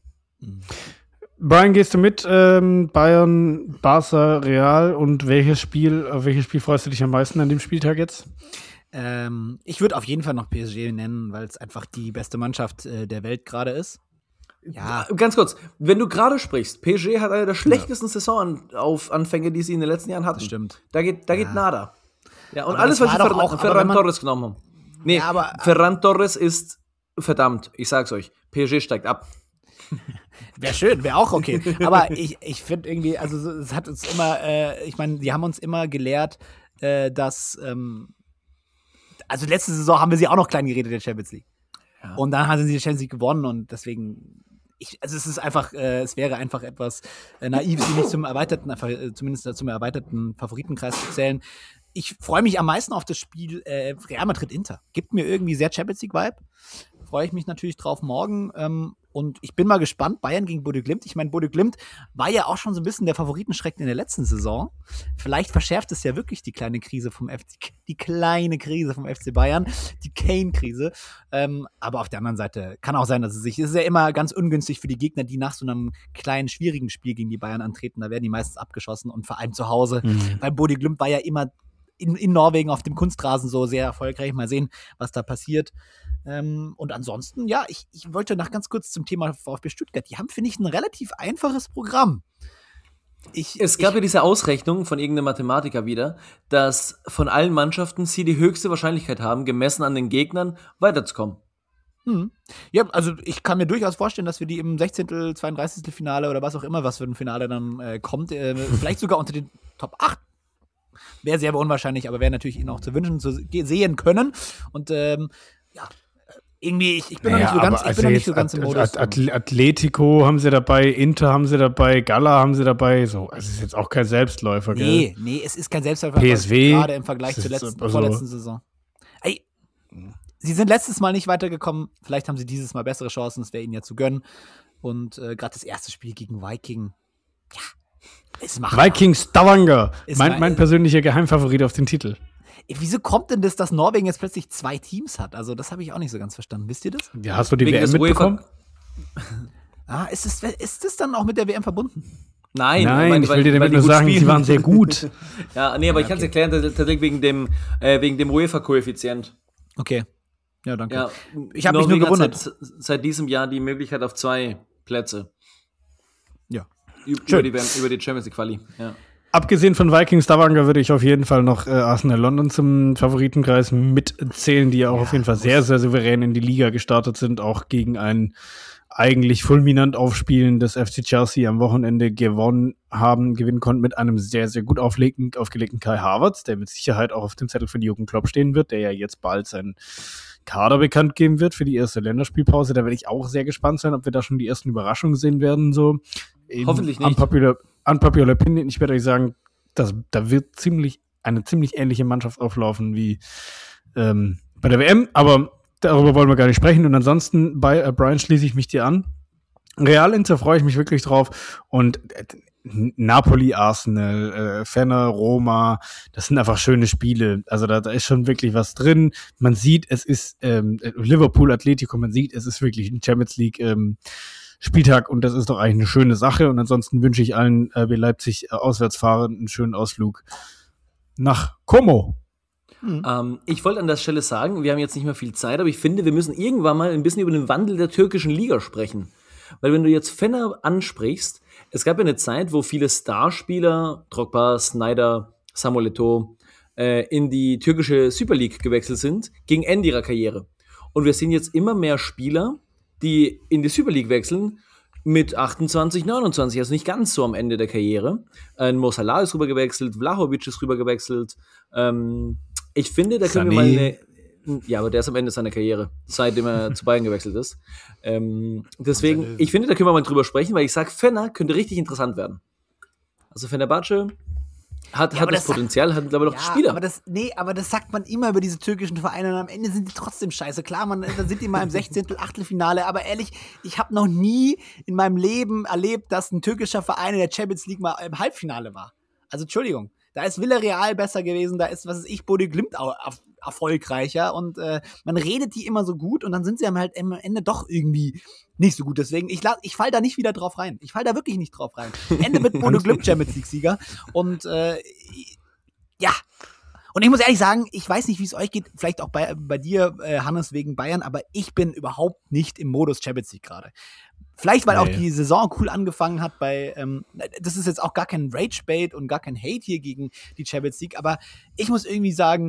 Brian, gehst du mit? Ähm, Bayern, Barca, Real und welches Spiel, auf welches Spiel freust du dich am meisten an dem Spieltag jetzt? Ähm, ich würde auf jeden Fall noch P S G nennen, weil es einfach die beste Mannschaft äh, der Welt gerade ist. Ja, Ganz kurz, wenn du gerade sprichst, P S G hat eine der schlechtesten Saisonanfänge, die sie in den letzten Jahren hatten. das stimmt. Da geht, da Ja. geht nada. Ja, und Aber alles, das was sie war doch Ferran, auch- aber Ferran wenn man- Torres genommen haben. Nee, Ja, aber- Ferran Torres ist verdammt, ich sag's euch, P S G steigt ab. Wäre schön, wäre auch okay. Aber ich, ich finde irgendwie, also so- es hat uns immer, äh, ich meine, die haben uns immer gelehrt, äh, dass, ähm, also letzte Saison haben wir sie auch noch klein geredet in der Champions League. Ja. Und dann haben sie die Champions League gewonnen und deswegen, ich, also es ist einfach, äh, es wäre einfach etwas äh, naiv, sie nicht zum erweiterten, einfach, äh, zumindest zum erweiterten Favoritenkreis zu zählen. Ich freue mich am meisten auf das Spiel äh, Real Madrid-Inter. Gibt mir irgendwie sehr Champions League-Vibe. Freue ich mich natürlich drauf morgen. Ähm, und ich bin mal gespannt, Bayern gegen Bodø Glimt. Ich meine, Bodø Glimt war ja auch schon so ein bisschen der Favoritenschrecken in der letzten Saison. Vielleicht verschärft es ja wirklich die kleine Krise vom F C, die kleine Krise vom F C Bayern, die Kane-Krise. Ähm, aber auf der anderen Seite kann auch sein, dass es sich, es ist ja immer ganz ungünstig für die Gegner, die nach so einem kleinen, schwierigen Spiel gegen die Bayern antreten. Da werden die meistens abgeschossen und vor allem zu Hause. Mhm. Weil Bodø Glimt war ja immer in, in Norwegen auf dem Kunstrasen so sehr erfolgreich. Mal sehen, was da passiert. Ähm, und ansonsten, ja, ich, ich wollte noch ganz kurz zum Thema VfB Stuttgart. Die haben, finde ich, ein relativ einfaches Programm. Ich, Es gab ich, ja diese Ausrechnung von irgendeinem Mathematiker wieder, dass von allen Mannschaften sie die höchste Wahrscheinlichkeit haben, gemessen an den Gegnern, weiterzukommen. Hm. Ja, also ich kann mir durchaus vorstellen, dass wir die im sechzehnten, zweiunddreißigsten Finale oder was auch immer, was für ein Finale dann äh, kommt, äh, vielleicht sogar unter den Top acht Wäre sehr unwahrscheinlich, aber wäre natürlich ihnen auch zu wünschen, zu sehen können. Und ähm, ja, irgendwie, ich, ich bin naja, noch nicht so ganz, ich also bin noch nicht so ganz At- im Modus. At- At- Atletico haben sie dabei, Inter haben sie dabei, Gala haben sie dabei. So, also es ist jetzt auch kein Selbstläufer, gell? Nee, nee, es ist kein Selbstläufer. P S V, gerade im Vergleich das zur ist letzten, also- vorletzten Saison. Ey, sie sind letztes Mal nicht weitergekommen. Vielleicht haben sie dieses Mal bessere Chancen. Es wäre ihnen ja zu gönnen. Und äh, gerade das erste Spiel gegen Viking, ja, ist machbar. Vikings Stavanger, Ist mein, mein- mein persönlicher Geheimfavorit auf den Titel. Ey, wieso kommt denn das, dass Norwegen jetzt plötzlich zwei Teams hat? Also, das habe ich auch nicht so ganz verstanden. Wisst ihr das? Ja, hast du die Wegen W M des UEFA mitbekommen? Ah, ist das, ist das dann auch mit der W M verbunden? Nein, Nein, weil- ich weil- will dir weil damit die nur gut sagen, sie spielen. waren sehr gut. Ja, nee, aber ich Ja, kann es okay. erklären, tats- tatsächlich wegen dem, äh, wegen dem UEFA-Koeffizient. Okay. Ja, danke. Ja, Ich hab mich nur Norwegen hat gewundert. Seit, seit diesem Jahr die Möglichkeit auf zwei Plätze. Ja. Ü- Schön. Über die, W M über die Champions League Quali. Ja. Abgesehen von Vikings Stavanger würde ich auf jeden Fall noch äh, Arsenal London zum Favoritenkreis mitzählen, die ja auch auf jeden Fall sehr, sehr souverän in die Liga gestartet sind, auch gegen ein eigentlich fulminant aufspielendes F C Chelsea am Wochenende gewonnen haben, gewinnen konnten mit einem sehr, sehr gut auflegten, aufgelegten Kai Havertz, der mit Sicherheit auch auf dem Zettel für Jürgen Klopp stehen wird, der ja jetzt bald seinen Kader bekannt geben wird für die erste Länderspielpause. Da werde ich auch sehr gespannt sein, ob wir da schon die ersten Überraschungen sehen werden. So. Eben Hoffentlich nicht. Unpopular, unpopular Opinion. Ich werde euch sagen, dass, da wird ziemlich eine ziemlich ähnliche Mannschaft auflaufen wie ähm, bei der W M, aber darüber wollen wir gar nicht sprechen. Und ansonsten bei äh, Brian schließe ich mich dir an. Real Inter freue ich mich wirklich drauf. Und äh, Napoli, Arsenal, äh, Fener, Roma, das sind einfach schöne Spiele. Also da, da ist schon wirklich was drin. Man sieht, es ist ähm, Liverpool, Atletico, man sieht, es ist wirklich ein Champions League ähm, Spieltag und das ist doch eigentlich eine schöne Sache. Und ansonsten wünsche ich allen äh, bei Leipzig äh, Auswärtsfahrern einen schönen Ausflug nach Como. Ähm, ich wollte an der Stelle sagen, wir haben jetzt nicht mehr viel Zeit, aber ich finde, wir müssen irgendwann mal ein bisschen über den Wandel der türkischen Liga sprechen. Weil wenn du jetzt Fener ansprichst, es gab ja eine Zeit, wo viele Starspieler, Drogba, Sneijder, Samuel Eto'o, äh, in die türkische Super League gewechselt sind, gegen Ende ihrer Karriere. Und wir sehen jetzt immer mehr Spieler, die in die Super League wechseln, mit achtundzwanzig, neunundzwanzig, also nicht ganz so am Ende der Karriere. Ein Mo Salah ist rüber gewechselt, Vlahovic ist rüber gewechselt. Ähm, ich finde, da können wir mal Sané. eine. Ja, aber der ist am Ende seiner Karriere, seitdem er zu Bayern gewechselt ist. Ähm, deswegen, ich finde, da können wir mal drüber sprechen, weil ich sage, Fener könnte richtig interessant werden. Also Fenerbahce hat, Ja, hat aber das das sagt- Potenzial, hat mittlerweile noch Ja, Spieler. aber das, nee, aber das sagt man immer über diese türkischen Vereine und am Ende sind die trotzdem scheiße. Klar, man, dann sind die mal im sechzehnten. Achtelfinale, aber ehrlich, ich habe noch nie in meinem Leben erlebt, dass ein türkischer Verein in der Champions League mal im Halbfinale war. Also Entschuldigung, da ist Villarreal besser gewesen, da ist, was weiß ich, Bodø Glimt au- erf- erfolgreicher und äh, man redet die immer so gut und dann sind sie am halt am Ende doch irgendwie nicht so gut. Deswegen, ich, la- ich fall da nicht wieder drauf rein. Ich fall da wirklich nicht drauf rein. Ende mit Bodø Glimt Champions League Sieger und äh, ja. Und ich muss ehrlich sagen, ich weiß nicht, wie es euch geht, vielleicht auch bei, bei dir, äh, Hannes, wegen Bayern, aber ich bin überhaupt nicht im Modus Champions League gerade. Vielleicht, weil Nee. auch die Saison cool angefangen hat bei, ähm, das ist jetzt auch gar kein Rage-Bait und gar kein Hate hier gegen die Champions League, aber ich muss irgendwie sagen,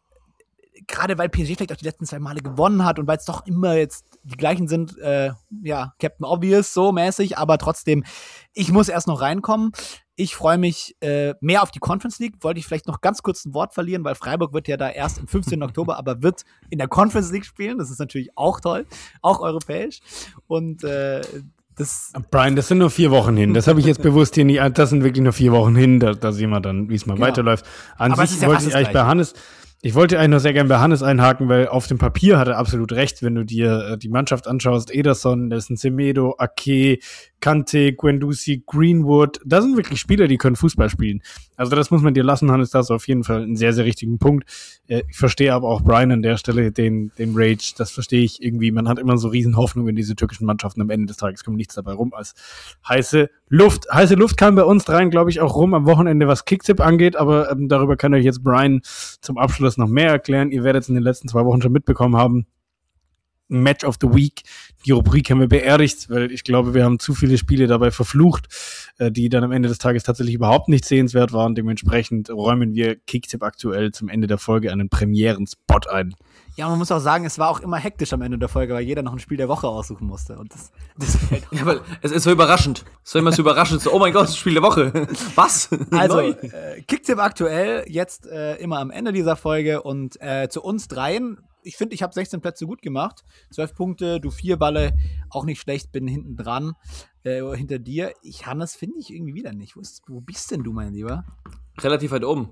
gerade weil P S G vielleicht auch die letzten zwei Male gewonnen hat und weil es doch immer jetzt die gleichen sind, äh, ja, Captain Obvious so mäßig, aber trotzdem, ich muss erst noch reinkommen. Ich freue mich äh, mehr auf die Conference League. Wollte ich vielleicht noch ganz kurz ein Wort verlieren, weil Freiburg wird ja da erst am fünfzehnten Oktober, aber wird in der Conference League spielen. Das ist natürlich auch toll, auch europäisch. Und äh, das Brian, das sind nur vier Wochen hin. Das habe ich jetzt bewusst hier nicht. Das sind wirklich nur vier Wochen hin. Da, da sehen wir dann, wie es mal Genau. weiterläuft. An Aber es sich ist ja wollte fast ich das eigentlich bei Gleiche. Hannes, ich wollte eigentlich noch sehr gerne bei Hannes einhaken, weil auf dem Papier hat er absolut recht, wenn du dir äh, die Mannschaft anschaust. Ederson, das sind Semedo, Ake, Kante, Guendouzi, Greenwood. Das sind wirklich Spieler, die können Fußball spielen. Also das muss man dir lassen, Hannes. Das ist auf jeden Fall einen sehr, sehr richtigen Punkt. Äh, ich verstehe aber auch Brian an der Stelle, den, den Rage. Das verstehe ich irgendwie. Man hat immer so riesen Hoffnung in diese türkischen Mannschaften. Am Ende des Tages kommt nichts dabei rum als heiße Luft. Heiße Luft kam bei uns dreien, glaube ich, auch rum am Wochenende, was Kicktipp angeht. Aber ähm, darüber kann euch jetzt Brian zum Abschluss noch mehr erklären. Ihr werdet es in den letzten zwei Wochen schon mitbekommen haben. Match of the Week. Die Rubrik haben wir beerdigt, weil ich glaube, wir haben zu viele Spiele dabei verflucht. äh, die dann am Ende des Tages tatsächlich überhaupt nicht sehenswert waren. Dementsprechend räumen wir Kicktipp aktuell zum Ende der Folge einen Premieren-Spot ein. Ja, man muss auch sagen, es war auch immer hektisch am Ende der Folge, weil jeder noch ein Spiel der Woche aussuchen musste. Und das, das ja, weil es, es war überraschend. Es war immer so überraschend. So, oh mein Gott, das Spiel der Woche. Was? Also, äh, Kicktipp aktuell, jetzt äh, immer am Ende dieser Folge. Und äh, zu uns dreien, ich finde, ich habe sechzehn Plätze gut gemacht. zwölf Punkte, du vier Balle, auch nicht schlecht, bin hinten dran, äh, hinter dir. Ich, Hannes, finde ich irgendwie wieder nicht. Wo, ist, wo bist denn du, mein Lieber? Relativ weit oben.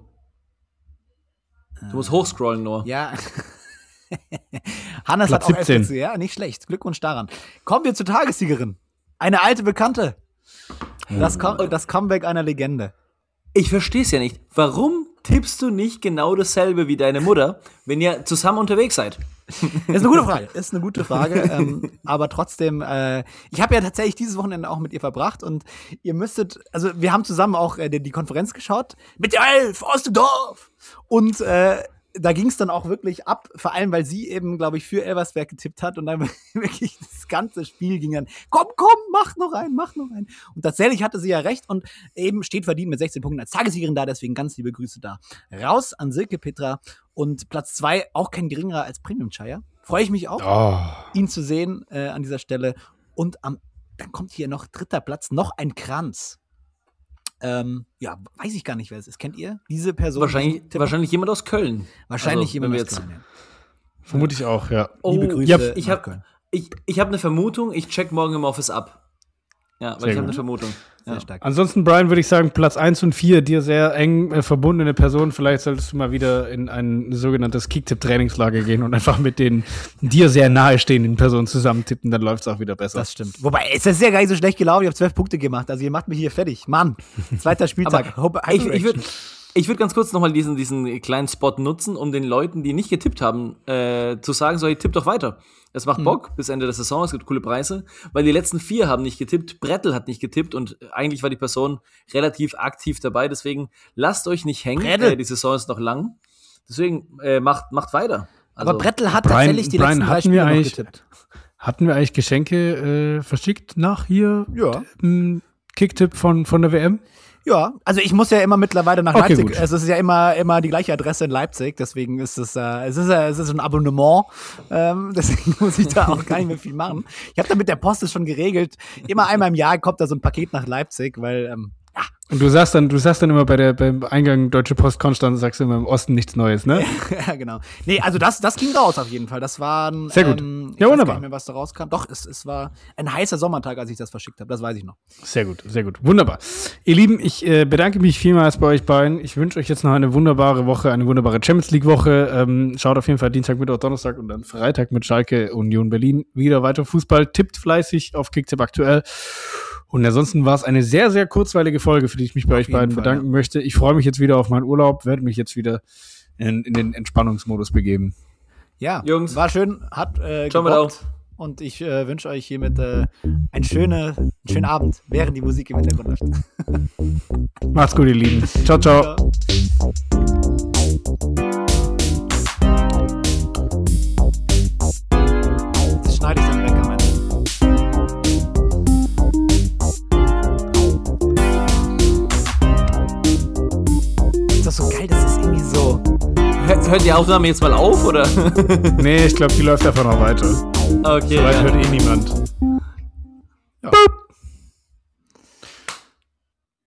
Du äh, musst hochscrollen nur. Ja. Hannes Platz hat auch siebzehn. elf Plätze, ja, nicht schlecht. Glückwunsch daran. Kommen wir zur Tagessiegerin. Eine alte Bekannte. Das, Com- das Comeback einer Legende. Ich verstehe es ja nicht. Warum tippst du nicht genau dasselbe wie deine Mutter, wenn ihr zusammen unterwegs seid? Das ist eine gute Frage. Ist eine gute Frage. ähm, aber trotzdem, äh, ich habe ja tatsächlich dieses Wochenende auch mit ihr verbracht und ihr müsstet, also wir haben zusammen auch äh, die, die Konferenz geschaut mit der Elf aus dem Dorf. Und äh, da ging es dann auch wirklich ab, vor allem, weil sie eben, glaube ich, für Elversberg getippt hat und dann wirklich das ganze Spiel ging dann, komm, komm, mach noch einen, mach noch einen. Und tatsächlich hatte sie ja recht und eben steht verdient mit sechzehn Punkten als Tagessiegerin da, deswegen ganz liebe Grüße da. Raus an Silke Petra und Platz zwei auch kein geringerer als Premium Chaya. Freue ich mich auch, Oh. ihn zu sehen äh, an dieser Stelle. Und am, dann kommt hier noch dritter Platz, noch ein Kranz. Ähm, ja, weiß ich gar nicht, wer es ist. Kennt ihr diese Person? Wahrscheinlich, wahrscheinlich jemand aus Köln. Wahrscheinlich Also, jemand wenn wir aus jetzt- Köln, ja. Vermute ich auch, ja. Oh, Liebe Grüße ja, ich nach habe Köln. ich, ich hab eine Vermutung, ich check morgen im Office ab. Ja, weil Sehr ich habe gut. eine Vermutung. Sehr Ja. stark. Ansonsten, Brian, würde ich sagen, Platz eins und vier, dir sehr eng äh, verbundene Personen. Vielleicht solltest du mal wieder in ein sogenanntes Kicktipp-Trainingslager gehen und einfach mit den dir sehr nahestehenden Personen zusammentippen, dann läuft es auch wieder besser. Das stimmt. Wobei, es ist ja gar nicht so schlecht gelaufen. Ich habe zwölf Punkte gemacht. Also ihr macht mich hier fertig. Mann, zweiter Spieltag. Hope- Ich, ich würde Hyperaction. ich würd ganz kurz nochmal diesen, diesen kleinen Spot nutzen, um den Leuten, die nicht getippt haben, äh, zu sagen, so, hey, tipp doch weiter. Es macht Bock bis Ende der Saison, es gibt coole Preise, weil die letzten vier haben nicht getippt, Brettel hat nicht getippt und eigentlich war die Person relativ aktiv dabei, deswegen lasst euch nicht hängen, Brettel. äh, die Saison ist noch lang, deswegen äh, macht, macht weiter. Also, Aber Brettel hat Brian- tatsächlich die Brian, letzten drei hatten wir Spiele noch eigentlich- getippt. Hatten wir eigentlich Geschenke äh, verschickt nach hier? Ja. Ein Kicktipp von, von der W M? Ja, also ich muss ja immer mittlerweile nach Okay, Leipzig. gut. Es ist ja immer, immer die gleiche Adresse in Leipzig, deswegen ist es, äh, es ist, äh, es ist ein Abonnement. Ähm, deswegen muss ich da auch gar nicht mehr viel machen. Ich habe da mit der Post es schon geregelt. Immer einmal im Jahr kommt da so ein Paket nach Leipzig, weil ähm, ja, Und du sagst dann, du sagst dann immer bei der, beim Eingang Deutsche Post Konstanz, sagst du immer im Osten nichts Neues, ne? ja, genau. Nee, also das, das ging raus auf jeden Fall. Das war ein, Sehr gut. Ähm, ich Ja, weiß wunderbar. gar nicht mehr, was da rauskam. Doch, es, es war ein heißer Sommertag, als ich das verschickt habe. Das weiß ich noch. Sehr gut, sehr gut. Wunderbar. Ihr Lieben, ich äh, bedanke mich vielmals bei euch beiden. Ich wünsche euch jetzt noch eine wunderbare Woche, eine wunderbare Champions League Woche. Ähm, schaut auf jeden Fall Dienstag, Mittwoch, Donnerstag und dann Freitag mit Schalke Union Berlin wieder weiter Fußball. Tippt fleißig auf Kicktipp aktuell. Und ansonsten war es eine sehr, sehr kurzweilige Folge, für die ich mich bei euch jeden beiden Fall, bedanken möchte. Ich freue mich jetzt wieder auf meinen Urlaub, werde mich jetzt wieder in, in den Entspannungsmodus begeben. Ja, Jungs. war schön, hat äh, Ciao mit gebockt. Und ich äh, wünsche euch hiermit äh, einen, schöne, einen schönen Abend, während die Musik im Hintergrund läuft. Macht's gut, ihr Lieben. Ciao, ciao. Das schneide ich dann weg am Ende. Ist das so geil, das ist irgendwie so. hört, hört die Aufnahme jetzt mal auf, oder? Nee, ich glaube, die läuft einfach noch weiter. Okay. Vielleicht ja. hört eh niemand. Ja. Boop.